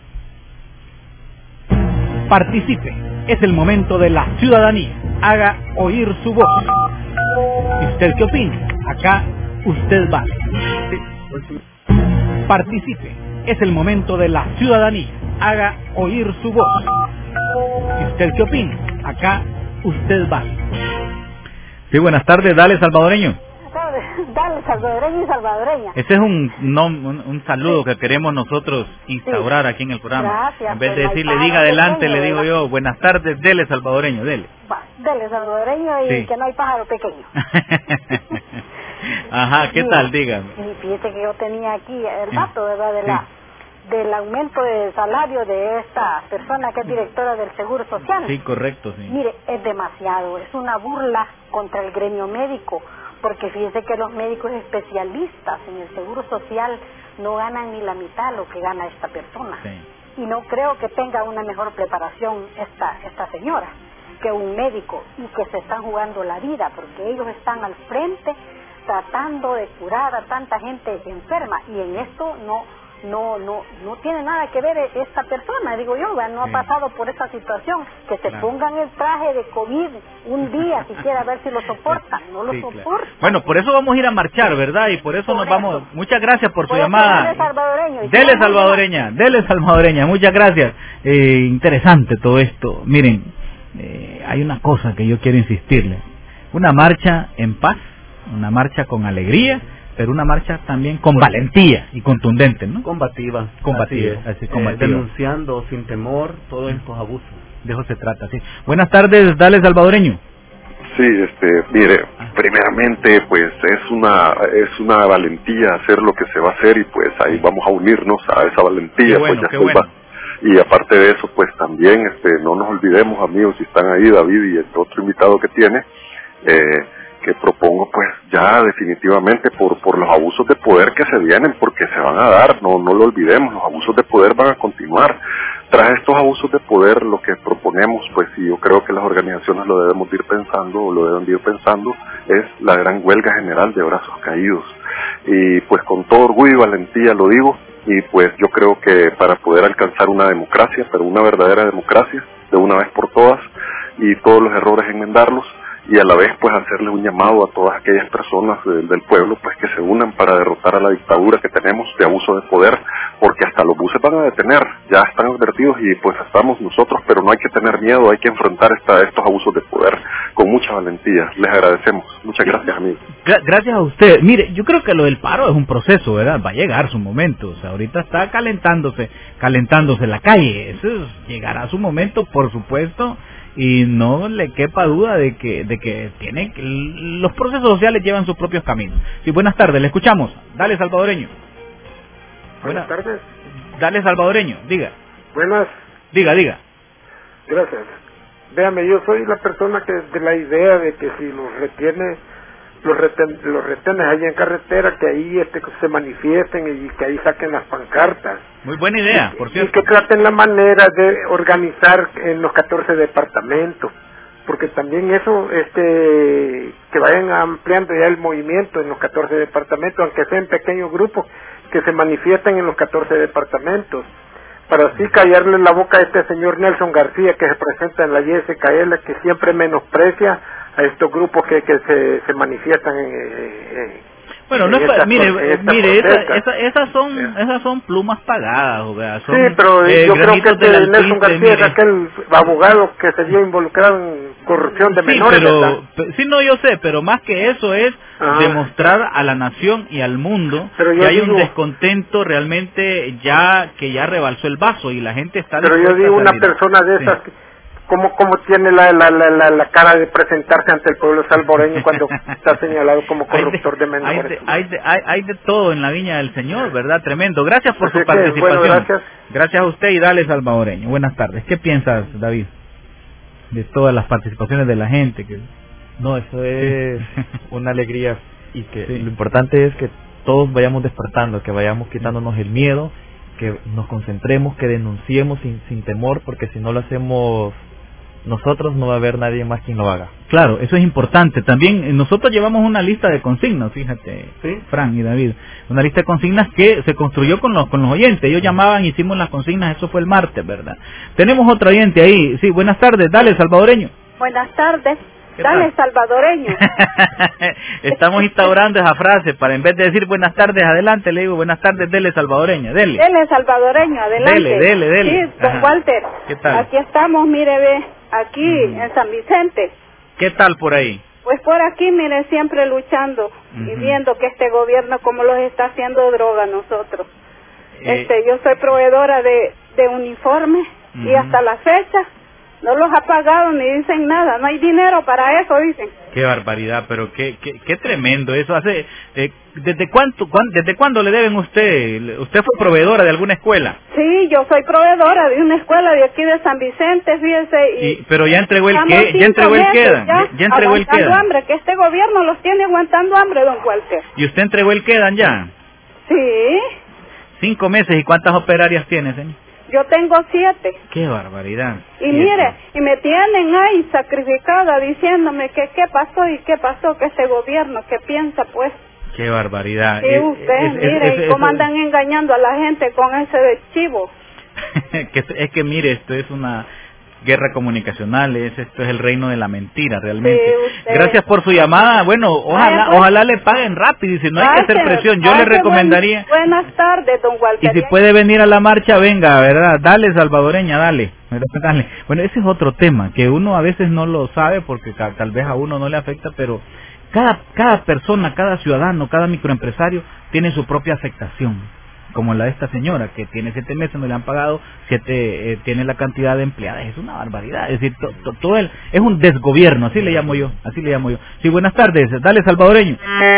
Participe, es el momento de la ciudadanía. Haga oír su voz. ¿Y usted qué opina? Acá usted va. Sí. Participe, es el momento de la ciudadanía. Haga oír su voz. ¿Y usted qué opina? Acá usted va. Sí, buenas tardes, dale, salvadoreño. Dale, salvadoreño y salvadoreña. Ese es un saludo que queremos nosotros instaurar aquí en el programa. Gracias. En vez de decirle, diga adelante, le digo yo, buenas tardes, dele, salvadoreño, dele. Dele, salvadoreño, y que no hay pájaro pequeño. Ajá, ¿qué tal? Dígame. Y fíjate que yo tenía aquí el dato, ¿verdad? Del aumento de salario de esta persona que es directora del Seguro Social. Sí, correcto, sí. Mire, es demasiado, es una burla contra el gremio médico, porque fíjese que los médicos especialistas en el Seguro Social no ganan ni la mitad de lo que gana esta persona. Sí. Y no creo que tenga una mejor preparación esta señora que un médico, y que se están jugando la vida, porque ellos están al frente tratando de curar a tanta gente enferma, y en esto no tiene nada que ver esta persona, digo yo, no ha pasado por esta situación, que se pongan el traje de COVID un día siquiera, a ver si lo soportan, no lo soportan. Claro. Bueno, por eso vamos a ir a marchar, ¿verdad? Y por eso nos vamos. Muchas gracias por su llamada. Dele, salvadoreña, muchas gracias. Interesante todo esto. Miren, hay una cosa que yo quiero insistirle. Una marcha en paz, una marcha con alegría, pero una marcha también con valentía y contundente, ¿no? Combativa. Así, combativa. Denunciando sin temor todos estos abusos. De eso se trata, sí. Buenas tardes, dale, salvadoreño. Sí, mire, primeramente, pues es una valentía hacer lo que se va a hacer, y pues ahí vamos a unirnos a esa valentía. Bueno, pues ya Y aparte de eso, pues también, no nos olvidemos, amigos, si están ahí, David y el otro invitado que tiene, que propongo pues ya definitivamente por los abusos de poder que se vienen, porque se van a dar, no lo olvidemos, los abusos de poder van a continuar. Tras estos abusos de poder, lo que proponemos, pues y yo creo que las organizaciones lo debemos ir pensando, o lo deben ir pensando, es la gran huelga general de brazos caídos. Y pues con todo orgullo y valentía lo digo, y pues yo creo que para poder alcanzar una democracia, pero una verdadera democracia, de una vez por todas, y todos los errores enmendarlos, y a la vez pues hacerle un llamado a todas aquellas personas del pueblo pues que se unan para derrotar a la dictadura que tenemos de abuso de poder, porque hasta los buses van a detener, ya están advertidos y pues estamos nosotros, pero no hay que tener miedo, hay que enfrentar estos abusos de poder con mucha valentía. Les agradecemos, muchas gracias, amigos. Gracias a usted. Mire, yo creo que lo del paro es un proceso, ¿verdad? Va a llegar su momento, o sea, ahorita está calentándose la calle, eso llegará su momento, por supuesto. Y no le quepa duda de que los procesos sociales llevan sus propios caminos. Sí, buenas tardes, le escuchamos. Dale, salvadoreño. Buenas tardes. Dale, salvadoreño, diga. Buenas. Diga. Gracias. Véame, yo soy la persona que de la idea de que si los retenes ahí en carretera, que ahí se manifiesten y que ahí saquen las pancartas. Muy buena idea, por cierto. Y que traten la manera de organizar en los 14 departamentos, porque también eso, que vayan ampliando ya el movimiento en los 14 departamentos, aunque sea en pequeños grupos, que se manifiesten en los 14 departamentos, para así callarle la boca a este señor Nelson García, que se presenta en la YSKL, que siempre menosprecia a estos grupos que se manifiestan bueno, no es mire, esas son plumas pagadas, o sea, son, sí, pero yo creo que Nelson García es aquel abogado que se vio involucrado en corrupción de menores. Sí, no, yo sé, pero más que eso es demostrar a la nación y al mundo que hay un descontento realmente que ya rebalsó el vaso y la gente está. Pero yo digo, una persona de esas, ¿cómo tiene la cara de presentarse ante el pueblo salvadoreño cuando está señalado como corruptor de menores? Hay de todo en la viña del Señor, ¿verdad? Tremendo. Gracias por su participación. Bueno, gracias a usted y dale, salvadoreño. Buenas tardes. ¿Qué piensas, David, de todas las participaciones de la gente? No, eso es una alegría, y que lo importante es que todos vayamos despertando, que vayamos quitándonos el miedo, que nos concentremos, que denunciemos sin temor, porque si no lo hacemos nosotros, no va a haber nadie más quien lo haga. Claro, eso es importante. También nosotros llevamos una lista de consignas, fíjate, Fran y David, una lista de consignas que se construyó con los oyentes. Ellos llamaban, hicimos las consignas, eso fue el martes, ¿verdad? Tenemos otro oyente ahí. Sí, buenas tardes, dale, salvadoreño. Buenas tardes. Dale, salvadoreño. Estamos instaurando esa frase para, en vez de decir buenas tardes, adelante, le digo buenas tardes, dele, salvadoreña, dele. Dele, salvadoreño, adelante. Dele. Sí, don Walter. ¿Qué tal? Aquí estamos, mire, ve, aquí en San Vicente. ¿Qué tal por ahí? Pues por aquí, mire, siempre luchando y viendo que este gobierno como los está haciendo droga a nosotros. Yo soy proveedora de uniformes y hasta la fecha no los ha pagado ni dicen nada, no hay dinero para eso, dicen. Qué barbaridad, pero qué tremendo eso. Hace ¿desde cuándo le deben usted? ¿Usted fue proveedora de alguna escuela? Sí, yo soy proveedora de una escuela de aquí de San Vicente, fíjese. Pero ya entregó el ya entregó el quedan. Ya entregó el quedan. Hambre, que este gobierno los tiene aguantando hambre, don Walter. ¿Y usted entregó el quedan ya? Sí. 5 meses, ¿y cuántas operarias tiene, señor? Yo tengo 7. ¡Qué barbaridad! Y mire, y me tienen ahí sacrificada diciéndome que qué pasó, que este gobierno, que piensa pues. ¡Qué barbaridad! Y usted, mire, y cómo andan engañando a la gente con ese de chivo. Es que mire, esto es una guerra comunicacional, esto es el reino de la mentira, realmente. Sí, gracias por su llamada. Bueno, ojalá le paguen rápido, y si no hay que hacer presión, yo le recomendaría. Buenas tardes, don Walter. Y si puede venir a la marcha, venga, ¿verdad? Dale, salvadoreña, dale. Bueno, ese es otro tema, que uno a veces no lo sabe, porque tal vez a uno no le afecta, pero cada persona, cada ciudadano, cada microempresario tiene su propia afectación, como la de esta señora, que tiene 7 meses, no le han pagado, tiene la cantidad de empleadas, es una barbaridad, es decir, todo es un desgobierno, así le llamo yo. Sí, buenas tardes, dale, salvadoreño,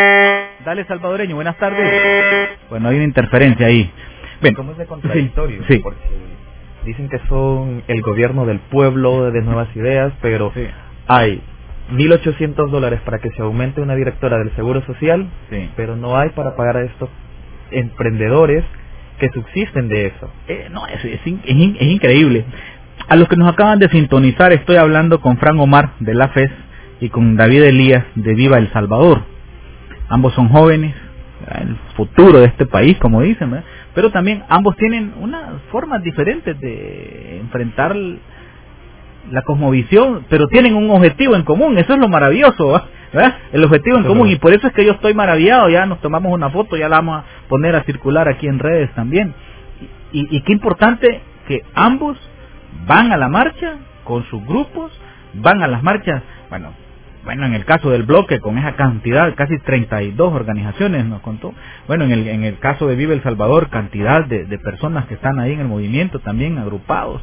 buenas tardes. Bueno, hay una interferencia ahí. ¿Cómo es de contradictorio? Sí. Porque dicen que son el gobierno del pueblo, de nuevas ideas, pero hay $1,800 para que se aumente una directora del Seguro Social, sí, pero no hay para pagar a estos emprendedores que subsisten de eso. No, es increíble. A los que nos acaban de sintonizar, estoy hablando con Fran Omar de la FES y con David Elías de Viva El Salvador. Ambos son jóvenes, el futuro de este país, como dicen, ¿verdad? Pero también ambos tienen unas formas diferentes de enfrentar la cosmovisión, pero tienen un objetivo en común. Eso es lo maravilloso, ¿verdad? El objetivo en común, y por eso es que yo estoy maravillado. Ya nos tomamos una foto, ya la vamos a poner a circular aquí en redes también. Y qué importante que ambos van a la marcha con sus grupos, van a las marchas, bueno, en el caso del bloque, con esa cantidad, casi 32 organizaciones nos contó. Bueno, en el caso de Vive El Salvador, cantidad de personas que están ahí en el movimiento también agrupados.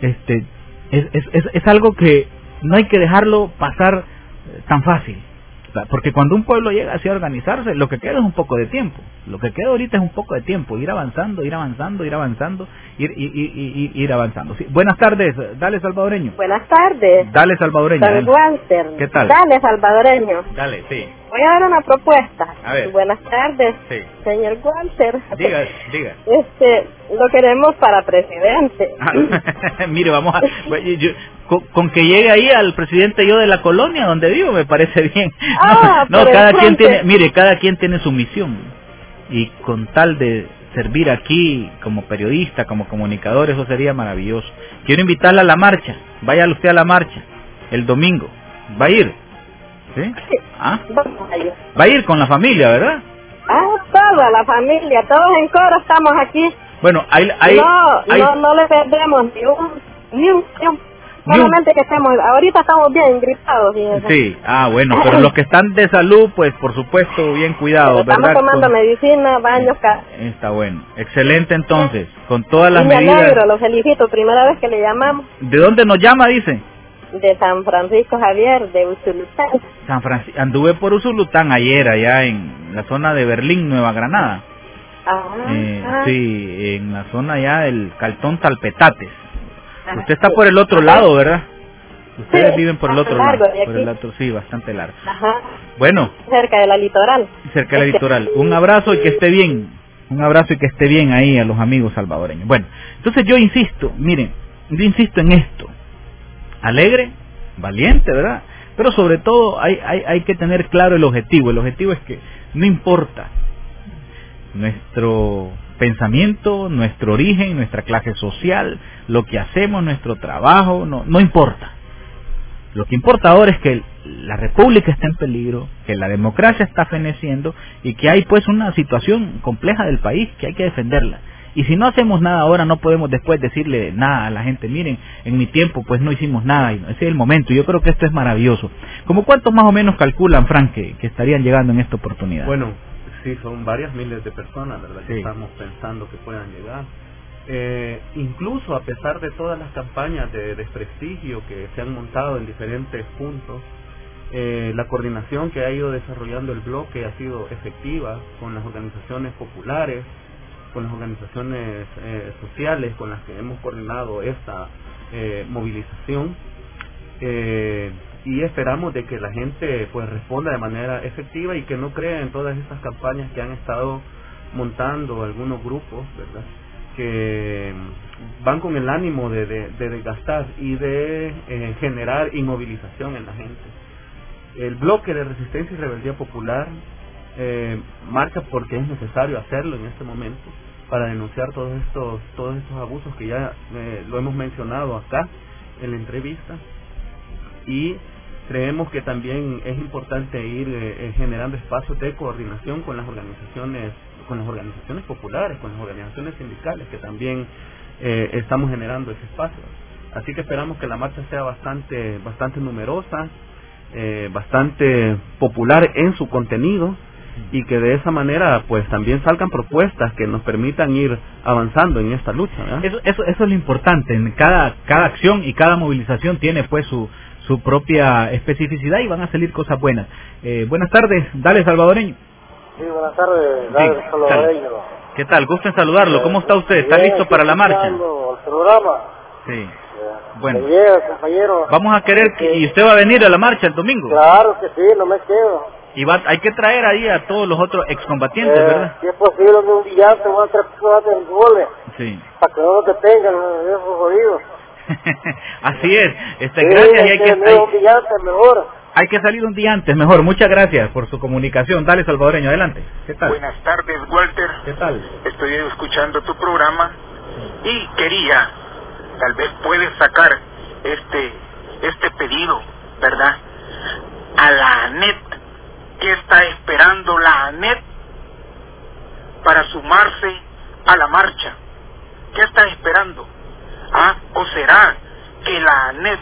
Es algo que no hay que dejarlo pasar tan fácil, porque cuando un pueblo llega así a organizarse, lo que queda es un poco de tiempo. Lo que queda ahorita es un poco de tiempo, ir avanzando, ir avanzando. Sí. Buenas tardes, dale salvadoreño. Buenas tardes. Dale salvadoreño. San Walter. ¿Qué tal? Dale salvadoreño. Dale, sí. Voy a dar una propuesta. A ver. Buenas tardes, sí, señor Walter. Diga. Lo queremos para presidente. Mire, vamos a... Con que llegue ahí al presidente yo de la colonia donde vivo me parece bien. No, cada quien tiene su misión, y con tal de servir aquí como periodista, como comunicador, eso sería maravilloso. Quiero invitarla a la marcha. Vaya usted a la marcha el domingo. ¿Va a ir? ¿Sí? Vamos a ir. Va a ir con la familia, ¿verdad? Toda la familia, todos en coro estamos aquí. Bueno, no le perdemos ni un solamente que ahorita estamos bien gripados. Sí, bueno, pero los que están de salud, pues por supuesto, bien cuidados, ¿verdad? Estamos tomando medicina, baños. Está bueno, excelente entonces, con todas las medidas. Me alegro, lo felicito, primera vez que le llamamos. ¿De dónde nos llama, dice? De San Francisco Javier, de Usulután. Anduve por Usulután ayer, allá en la zona de Berlín, Nueva Granada. Sí, en la zona ya del Cantón Talpetates. Usted está por el otro lado, ¿verdad? Ustedes viven por el otro lado. Por el otro, sí, bastante largo. Bueno. Cerca de la litoral. Cerca de la litoral. Un abrazo y que esté bien. Un abrazo y que esté bien ahí a los amigos salvadoreños. Bueno, entonces yo insisto en esto. Alegre, valiente, ¿verdad? Pero sobre todo hay que tener claro el objetivo. El objetivo es que no importa nuestro pensamiento, nuestro origen, nuestra clase social, lo que hacemos, nuestro trabajo, no importa. Lo que importa ahora es que la república está en peligro, que la democracia está feneciendo y que hay pues una situación compleja del país que hay que defenderla. Y si no hacemos nada ahora, no podemos después decirle nada a la gente. Miren, en mi tiempo pues no hicimos nada, y ese es el momento. Yo creo que esto es maravilloso. ¿Cómo cuántos más o menos calculan, Frank, que estarían llegando en esta oportunidad? Bueno, sí, son varias miles de personas, ¿verdad? Que estamos pensando que puedan llegar. Incluso a pesar de todas las campañas de desprestigio que se han montado en diferentes puntos, la coordinación que ha ido desarrollando el bloque ha sido efectiva con las organizaciones populares, con las organizaciones sociales con las que hemos coordinado esta movilización, y esperamos de que la gente pues responda de manera efectiva y que no crea en todas estas campañas que han estado montando algunos grupos, ¿verdad?, que van con el ánimo de desgastar y de generar inmovilización en la gente. El bloque de resistencia y rebeldía popular marcha porque es necesario hacerlo en este momento para denunciar todos estos abusos que ya lo hemos mencionado acá en la entrevista, y creemos que también es importante ir generando espacios de coordinación con las organizaciones populares, con las organizaciones sindicales, que también estamos generando ese espacio. Así que esperamos que la marcha sea bastante numerosa, bastante popular en su contenido, y que de esa manera pues también salgan propuestas que nos permitan ir avanzando en esta lucha, ¿verdad? Eso es lo importante. En cada acción y cada movilización tiene pues su propia especificidad y van a salir cosas buenas. Buenas tardes, dale salvadoreño. Sí, buenas tardes, dale salvadoreño. ¿Qué tal? Gusto en saludarlo. ¿Cómo está usted? ¿Está listo para la marcha? El programa. Sí. Bueno, me llega, compañero. Vamos a querer ¿y usted va a venir a la marcha el domingo? Claro que sí, no me quedo. Y hay que traer ahí a todos los otros excombatientes, ¿verdad? Si es posible, de un brillante, voy a traer personas del gole. Sí. Para que no nos detengan esos jodidos. Así es. Gracias. Y un día antes mejor. Hay que salir un día antes mejor. Muchas gracias por su comunicación. Dale, salvadoreño, adelante. ¿Qué tal? Buenas tardes, Walter. ¿Qué tal? Estoy escuchando tu programa y quería, tal vez puedes sacar este pedido, ¿verdad? A la ANET. ¿Qué está esperando la ANET para sumarse a la marcha? ¿Qué está esperando? ¿O será que la ANET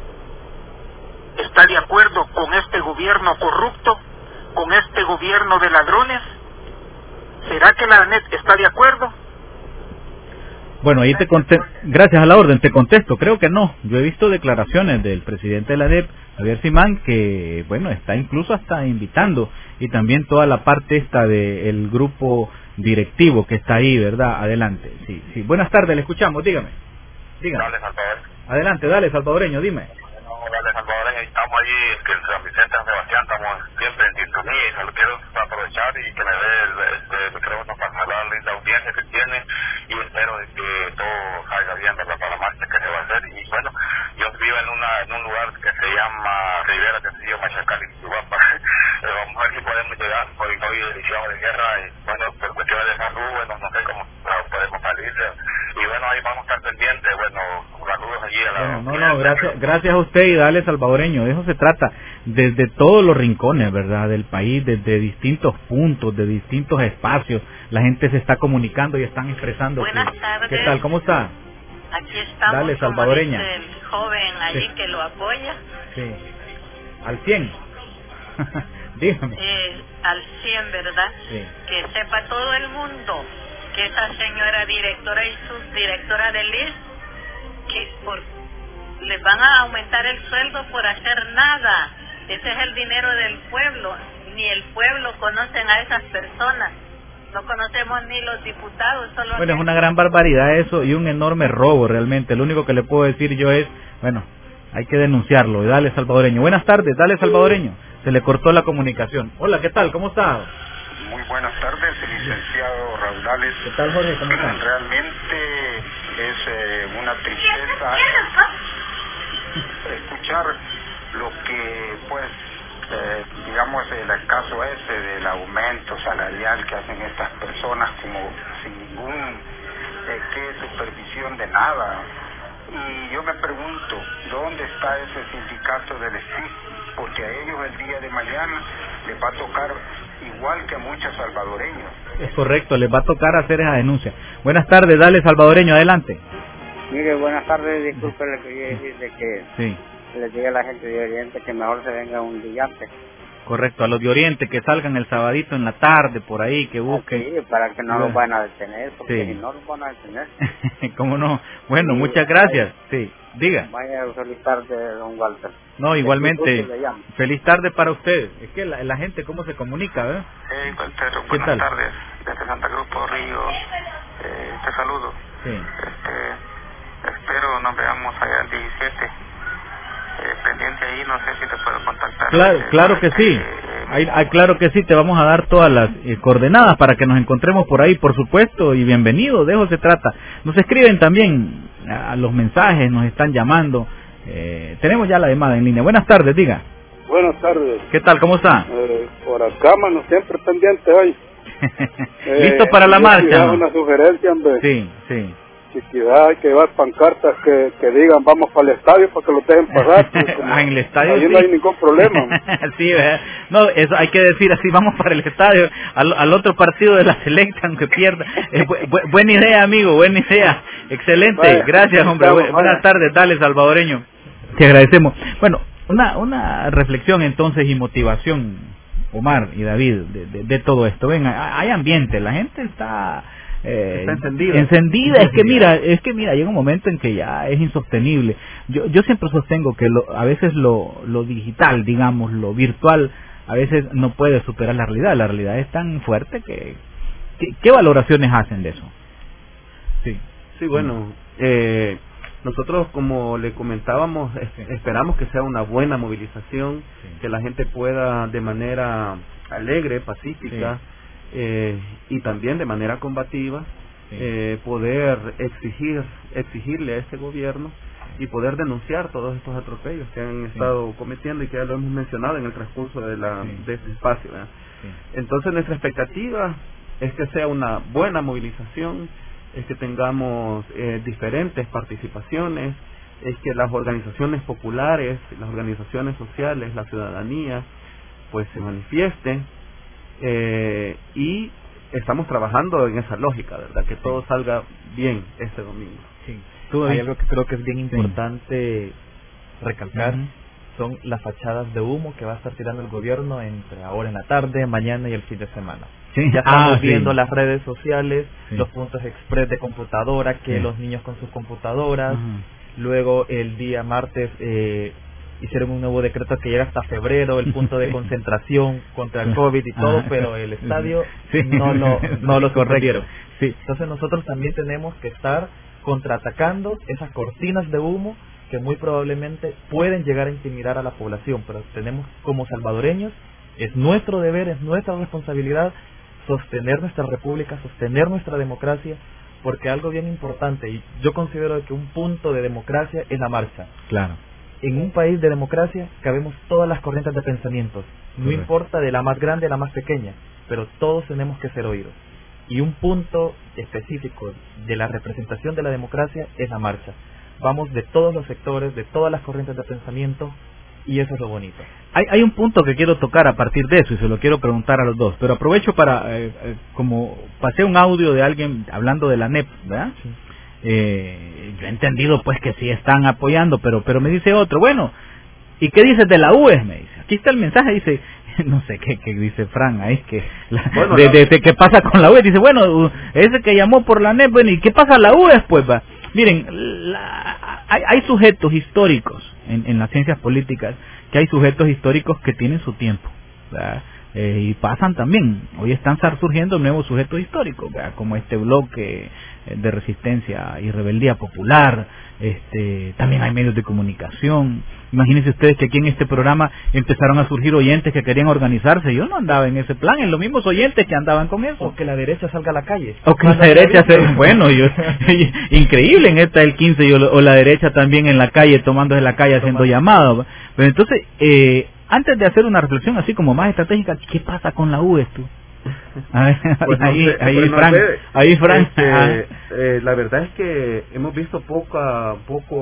está de acuerdo con este gobierno corrupto, con este gobierno de ladrones? ¿Será que la ANET está de acuerdo? Bueno, ahí gracias a la orden, te contesto, creo que no. Yo he visto declaraciones del presidente de la ANEP, Javier Simán, que, bueno, está incluso hasta invitando, y también toda la parte esta del grupo directivo que está ahí, ¿verdad? Adelante. Sí. Buenas tardes, le escuchamos, dígame. Dale, Salvador. Adelante, dale, salvadoreño, dime. Dale, Salvador, estamos allí, que en San Vicente, San Sebastián, estamos siempre en sintonía, y solo quiero aprovechar y que me dé, creo que para la linda audiencia que tiene, y espero de que todo salga bien, ¿verdad?, para la marcha que se va a hacer. Y bueno, yo vivo en un lugar que se llama Rivera, que se llama Machacal, y Chihuahua. Vamos a ver si podemos llegar, porque hoy es edición de guerra, y bueno, por cuestiones de salud, bueno, no sé cómo podemos salir, y bueno, ahí vamos a estar pendientes. Bueno, saludos allí a la... Bueno, gracias a usted, y dale, salvadoreño, de eso se trata, desde todos los rincones, ¿verdad?, del país, desde distintos puntos, de distintos espacios, la gente se está comunicando y están expresando. Buenas tardes. ¿Qué tal? ¿Cómo está? Aquí estamos. Dale, salvadoreña. Como dice el joven allí que lo apoya. Sí. Al 100. Dígame. Al 100, ¿verdad? Sí. Que sepa todo el mundo que esa señora directora y subdirectora del IS, que les van a aumentar el sueldo por hacer nada. Ese es el dinero del pueblo. Ni el pueblo conocen a esas personas. No conocemos ni los diputados. Bueno, es una gran barbaridad eso y un enorme robo realmente. Lo único que le puedo decir yo es, bueno, hay que denunciarlo. Y dale, salvadoreño. Buenas tardes, dale, salvadoreño. Se le cortó la comunicación. Hola, ¿qué tal? ¿Cómo está? Muy buenas tardes, licenciado Raudales. ¿Qué tal, Jorge? ¿Cómo está? Realmente es una tristeza escuchar lo que, pues, digamos, el caso ese del aumento salarial que hacen estas personas como sin ningún supervisión de nada. Y yo me pregunto, ¿dónde está ese sindicato del SIC? Porque a ellos el día de mañana les va a tocar igual que a muchos salvadoreños. Es correcto, les va a tocar hacer esa denuncia. Buenas tardes, dale, salvadoreño, adelante. Mire, buenas tardes, disculpe lo que quería decir de que sí, les diga a la gente de Oriente que mejor se venga un brillante. Correcto, a los de Oriente que salgan el sabadito en la tarde por ahí, que busquen. Sí, para que no los van a detener, porque sí, si no los van a detener. ¿Cómo no? Bueno, sí, muchas gracias. Sí, diga. Vaya, feliz tarde, don Walter. No, igualmente, feliz tarde para usted. Es que la gente, ¿cómo se comunica, verdad? Walter, buenas tardes, desde Santa Cruz por Río, te saludo. Sí. Espero nos veamos allá el 17. Pendiente ahí, no sé si te puedo contactar. Claro que sí. Claro que sí, te vamos a dar todas las coordenadas para que nos encontremos por ahí, por supuesto, y bienvenido, de eso se trata. Nos escriben también a los mensajes, nos están llamando. Tenemos ya la llamada en línea. Buenas tardes, diga. Buenas tardes. ¿Qué tal? ¿Cómo está? Por acá, mano, siempre pendiente hoy. ¿Listo para la marcha? ¿No? Una sugerencia, hombre. Sí, sí. Chiquidad, hay que llevar pancartas que digan vamos para el estadio para que lo dejen pasar. En el estadio ahí sí, no hay ningún problema. Sí, ¿verdad? No, eso hay que decir así, vamos para el estadio, al otro partido de la selecta, aunque pierda. Buena idea, amigo, buena idea. Excelente, vaya, gracias, hombre. Buenas tardes, dale, salvadoreño. Te agradecemos. Bueno, una reflexión entonces y motivación, Omar y David, de todo esto. Venga, hay ambiente, la gente está encendida. Es que mira, llega un momento en que ya es insostenible. Yo siempre sostengo que a veces lo digital, digamos, lo virtual, a veces no puede superar la realidad. La realidad es tan fuerte que ¿qué valoraciones hacen de eso? Sí, bueno, Nosotros, como le comentábamos, esperamos que sea una buena movilización, que la gente pueda de manera alegre, pacífica, y también de manera combativa, poder exigirle a este gobierno y poder denunciar todos estos atropellos que han estado cometiendo y que ya lo hemos mencionado en el transcurso de este espacio, ¿verdad? Entonces nuestra expectativa es que sea una buena movilización, es que tengamos diferentes participaciones, es que las organizaciones populares, las organizaciones sociales, la ciudadanía, pues se manifiesten, y estamos trabajando en esa lógica, ¿verdad? Que todo salga bien este domingo. Hay algo que creo que es bien importante recalcar, son las fachadas de humo que va a estar tirando el gobierno entre ahora en la tarde, mañana y el fin de semana. Ya estamos viendo las redes sociales, los puntos express de computadora, que los niños con sus computadoras, luego el día martes hicieron un nuevo decreto que llega hasta febrero, el punto de concentración contra el COVID y todo, pero el estadio no lo corrigieron. Entonces nosotros también tenemos que estar contraatacando esas cortinas de humo que muy probablemente pueden llegar a intimidar a la población, pero tenemos como salvadoreños, es nuestro deber, es nuestra responsabilidad sostener nuestra república, sostener nuestra democracia, porque algo bien importante, y yo considero que un punto de democracia es la marcha. Claro. En un país de democracia cabemos todas las corrientes de pensamientos, no importa de la más grande a la más pequeña, pero todos tenemos que ser oídos. Y un punto específico de la representación de la democracia es la marcha. Vamos de todos los sectores, de todas las corrientes de pensamiento, y eso es lo bonito. Hay un punto que quiero tocar a partir de eso, y se lo quiero preguntar a los dos, pero aprovecho para, como pasé un audio de alguien hablando de la NEP, ¿verdad? Yo he entendido pues que sí están apoyando, pero me dice otro, bueno, ¿y qué dices de la UES? Me dice, aquí está el mensaje, dice, no sé qué dice Fran ahí, que qué pasa con la UES, dice, bueno, ese que llamó por la NEP, bueno, ¿y qué pasa la UES? Pues va, miren, hay sujetos históricos en las ciencias políticas, que hay sujetos históricos que tienen su tiempo, ¿verdad? Y pasan también, hoy están surgiendo nuevos sujetos históricos, ¿verdad? Como este bloque de resistencia y rebeldía popular, también hay medios de comunicación. Imagínense ustedes que aquí en este programa empezaron a surgir oyentes que querían organizarse. Yo no andaba en ese plan, en los mismos oyentes que andaban con eso. O que la derecha salga a la calle. O que la derecha bueno, increíble en esta del 15, o la derecha también en la calle, tomándose la calle haciendo llamados. Pero entonces, antes de hacer una reflexión así como más estratégica, ¿qué pasa con la UES tú? A ver, pues ahí Frank, la verdad es que hemos visto poco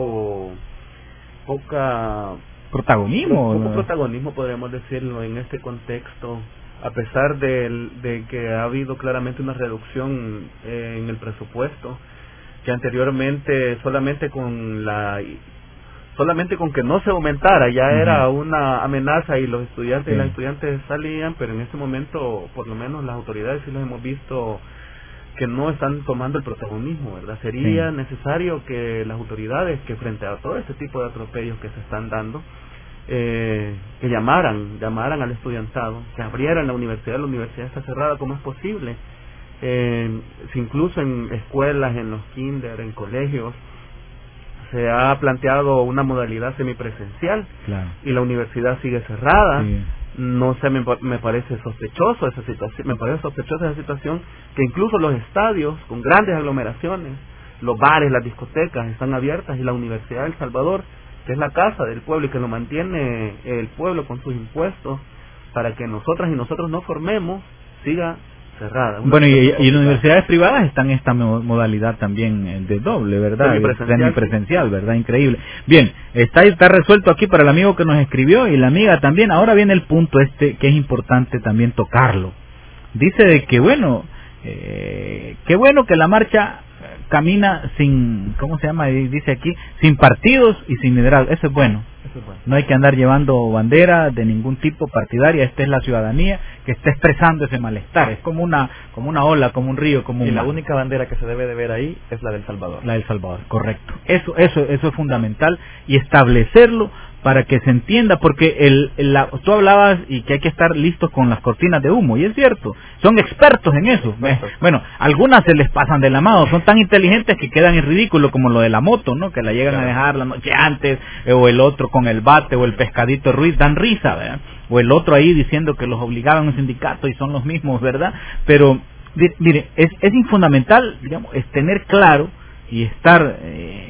protagonismo, podríamos decirlo, en este contexto, a pesar de que ha habido claramente una reducción en el presupuesto, que anteriormente solamente con que no se aumentara ya era una amenaza, y los estudiantes y las estudiantes salían, pero en este momento por lo menos las autoridades sí los hemos visto que no están tomando el protagonismo, ¿verdad? Sería necesario que las autoridades, que frente a todo este tipo de atropellos que se están dando, que llamaran al estudiantado, que abrieran la universidad está cerrada, ¿cómo es posible? Si incluso en escuelas, en los kinder, en colegios, se ha planteado una modalidad semipresencial, y la universidad sigue cerrada. No sé, me parece sospechoso esa situación, que incluso los estadios con grandes aglomeraciones, los bares, las discotecas están abiertas, y la Universidad de El Salvador, que es la casa del pueblo y que lo mantiene el pueblo con sus impuestos para que nosotras y nosotros nos formemos, siga cerrada. Bueno, y en universidades privadas están esta modalidad también de doble, ¿verdad? Semipresencial, ¿verdad? Increíble. Bien, está resuelto aquí para el amigo que nos escribió y la amiga también. Ahora viene el punto que es importante también tocarlo. Dice de que qué bueno que la marcha camina sin, ¿cómo se llama? Dice aquí, sin partidos y sin liderazgo. Eso es bueno. No hay que andar llevando bandera de ningún tipo partidaria. Esta es la ciudadanía que está expresando ese malestar. Es como una ola, como un río, como la única bandera que se debe de ver ahí es la del Salvador. La del Salvador, correcto. Eso es fundamental, y establecerlo para que se entienda, porque tú hablabas y que hay que estar listos con las cortinas de humo, y es cierto, son expertos en eso. Bueno, algunas se les pasan de la mano, son tan inteligentes que quedan en ridículo, como lo de la moto, ¿no? Que la llegan a dejar la noche antes, o el otro con el bate, o el pescadito Ruiz, dan risa, ¿verdad? O el otro ahí diciendo que los obligaban a un sindicato y son los mismos, ¿verdad? Pero, mire, es fundamental, digamos, es tener claro y estar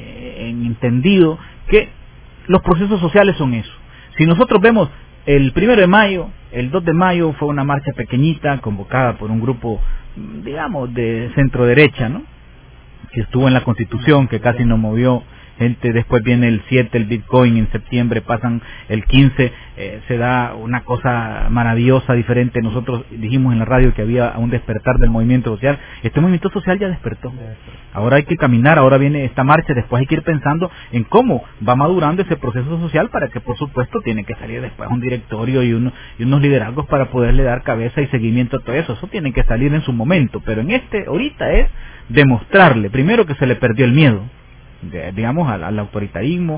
entendido que los procesos sociales son eso. Si nosotros vemos el 1 de mayo, el 2 de mayo fue una marcha pequeñita convocada por un grupo, digamos, de centro derecha, ¿no? Que estuvo en la Constitución, que casi no movió gente. Después viene el 7, el Bitcoin, en septiembre pasan el 15, se da una cosa maravillosa, diferente. Nosotros dijimos en la radio que había un despertar del movimiento social. Este movimiento social ya despertó. Ahora hay que caminar, ahora viene esta marcha, después hay que ir pensando en cómo va madurando ese proceso social, para que por supuesto tiene que salir después un directorio y unos liderazgos para poderle dar cabeza y seguimiento a todo eso. Eso tiene que salir en su momento, pero en ahorita es demostrarle primero que se le perdió el miedo, digamos, al autoritarismo,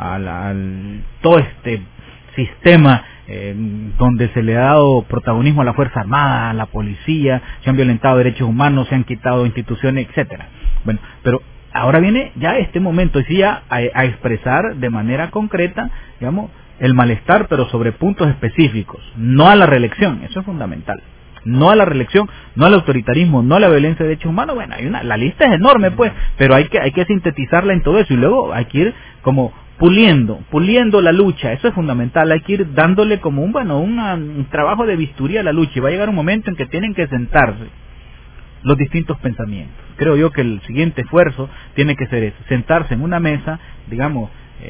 al todo este sistema donde se le ha dado protagonismo a la Fuerza Armada, a la policía, se han violentado derechos humanos, se han quitado instituciones, etcétera. Bueno, pero ahora viene ya este momento, y sí, ya a expresar de manera concreta, digamos, el malestar, pero sobre puntos específicos, no a la reelección, eso es fundamental. No a la reelección, no al autoritarismo, no a la violencia de derechos humanos. Bueno, la lista es enorme, pues, pero hay que sintetizarla en todo eso, y luego hay que ir como puliendo la lucha. Eso es fundamental. Hay que ir dándole como un trabajo de bisturí a la lucha, y va a llegar un momento en que tienen que sentarse los distintos pensamientos. Creo yo que el siguiente esfuerzo tiene que ser eso, sentarse en una mesa, digamos,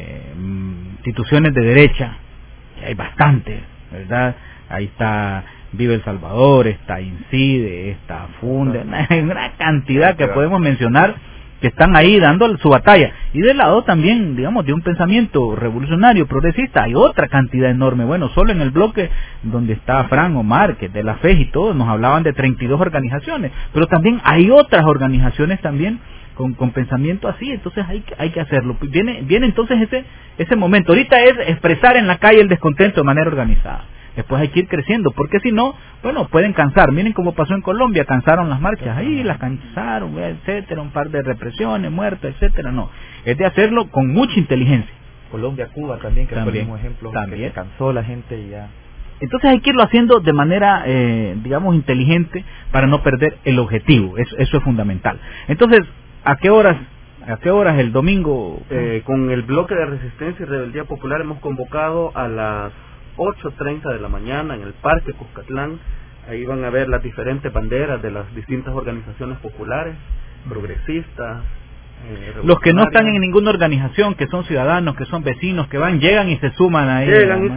instituciones de derecha, que hay bastantes, ¿verdad? Ahí está Vive El Salvador, está INCIDE, está FUNDE, una cantidad que podemos mencionar, que están ahí dando su batalla. Y del lado también, digamos, de un pensamiento revolucionario, progresista, hay otra cantidad enorme. Bueno, solo en el bloque donde está Fran Omar, que de la FEJ y todo, nos hablaban de 32 organizaciones, pero también hay otras organizaciones también con pensamiento así. Entonces hay que hacerlo. Viene entonces ese momento. Ahorita es expresar en la calle el descontento de manera organizada. Después hay que ir creciendo, porque si no, bueno, pueden cansar. Miren cómo pasó en Colombia, cansaron las marchas ahí, las cansaron, etcétera, un par de represiones, muertos, etcétera. No, es de hacerlo con mucha inteligencia. Colombia, Cuba también, que fue el mismo ejemplo, que cansó la gente y ya. Entonces hay que irlo haciendo de manera, digamos, inteligente, para no perder el objetivo. Eso es fundamental. Entonces, ¿a qué horas el domingo? Con el bloque de Resistencia y Rebeldía Popular hemos convocado a las 8:30 de la mañana en el Parque Cuscatlán. Ahí van a ver las diferentes banderas de las distintas organizaciones populares, progresistas, los que no están en ninguna organización, que son ciudadanos, que son vecinos, que llegan y se suman ahí.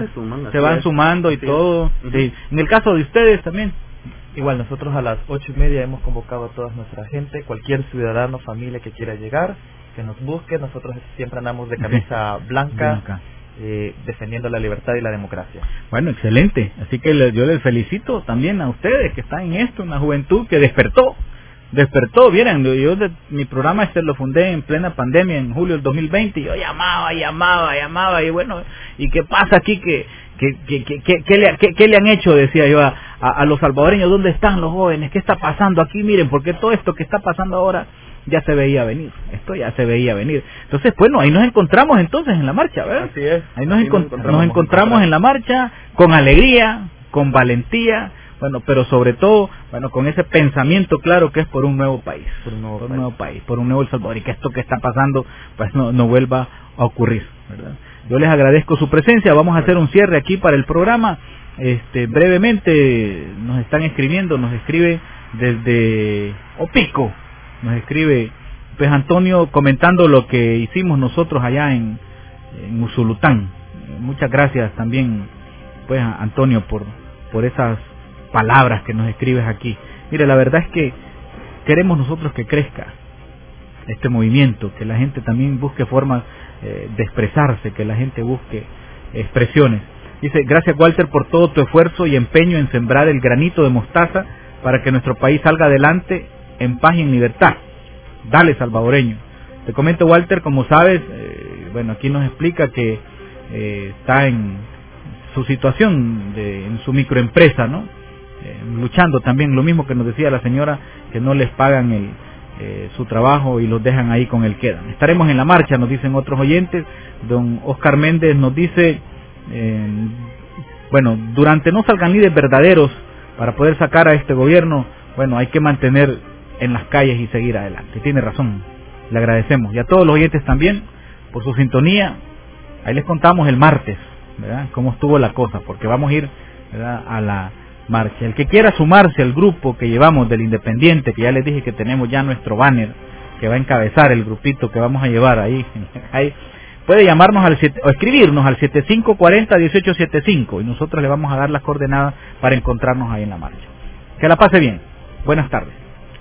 Se van sumando y todo. Sí. En el caso de ustedes también. Igual, nosotros a las 8:30 hemos convocado a toda nuestra gente, cualquier ciudadano, familia que quiera llegar, que nos busque. Nosotros siempre andamos de camisa blanca. Defendiendo la libertad y la democracia. Bueno, excelente. Así que yo les felicito también a ustedes que están en esto, una juventud que despertó. Vieran, yo mi programa lo fundé en plena pandemia en julio del 2020, y yo llamaba, y bueno, ¿y qué pasa aquí? ¿Qué le han hecho? Decía yo a los salvadoreños. ¿Dónde están los jóvenes? ¿Qué está pasando aquí? Miren, porque todo esto que está pasando ahora ya se veía venir. Esto ya se veía venir. Entonces, bueno, ahí nos encontramos entonces en la marcha, ¿verdad? Así es. Ahí nos encontramos en la marcha, con alegría, con valentía, bueno, pero sobre todo, bueno, con ese pensamiento claro que es por un nuevo país, por un nuevo El Salvador, y que esto que está pasando pues no vuelva a ocurrir, ¿verdad? Yo les agradezco su presencia. Vamos a hacer un cierre aquí para el programa. Brevemente nos están escribiendo, nos escribe desde Opico, nos escribe pues Antonio, comentando lo que hicimos nosotros allá en Usulután. Muchas gracias también pues a Antonio por esas palabras que nos escribes aquí. Mire, la verdad es que queremos nosotros que crezca este movimiento, que la gente también busque formas de expresarse, que la gente busque expresiones. Dice: gracias, Walter, por todo tu esfuerzo y empeño en sembrar el granito de mostaza para que nuestro país salga adelante en paz y en libertad. Dale, salvadoreño. Te comento, Walter, como sabes, bueno, aquí nos explica que está en su situación, en su microempresa, ¿no? Luchando también, lo mismo que nos decía la señora, que no les pagan su trabajo y los dejan ahí con el quedan. Estaremos en la marcha, nos dicen otros oyentes. Don Oscar Méndez nos dice, bueno, durante no salgan líderes verdaderos para poder sacar a este gobierno, bueno, hay que mantener en las calles y seguir adelante. Tiene razón, le agradecemos. Y a todos los oyentes también por su sintonía. Ahí les contamos el martes, ¿verdad?, cómo estuvo la cosa, porque vamos a ir, ¿verdad?, a la marcha. El que quiera sumarse al grupo que llevamos del Independiente, que ya les dije que tenemos ya nuestro banner que va a encabezar el grupito que vamos a llevar ahí, puede llamarnos o escribirnos al 7540-1875 y nosotros le vamos a dar las coordenadas para encontrarnos ahí en la marcha. Que la pase bien. Buenas tardes.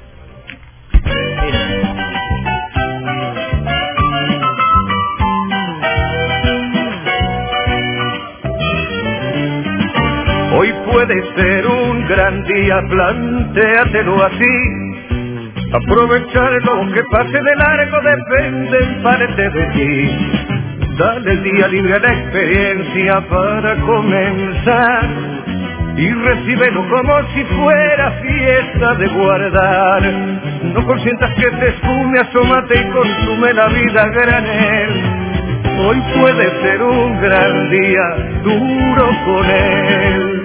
Hoy puede ser un gran día, plantéatelo así. Aprovechar lo que pase de largo depende en parte de ti. Dale el día libre a la experiencia para comenzar y recíbelo como si fuera fiesta de guardar. No consientas que te esfume, asómate y consume la vida a granel. Hoy puede ser un gran día, duro con él.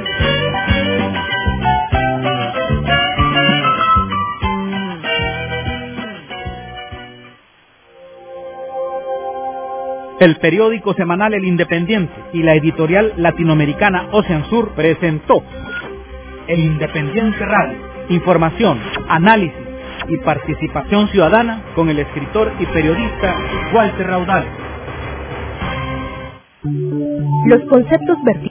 El periódico semanal El Independiente y la editorial latinoamericana Ocean Sur presentó El Independiente Radio. Información, análisis y participación ciudadana con el escritor y periodista Walter Raudal. Los conceptos verticales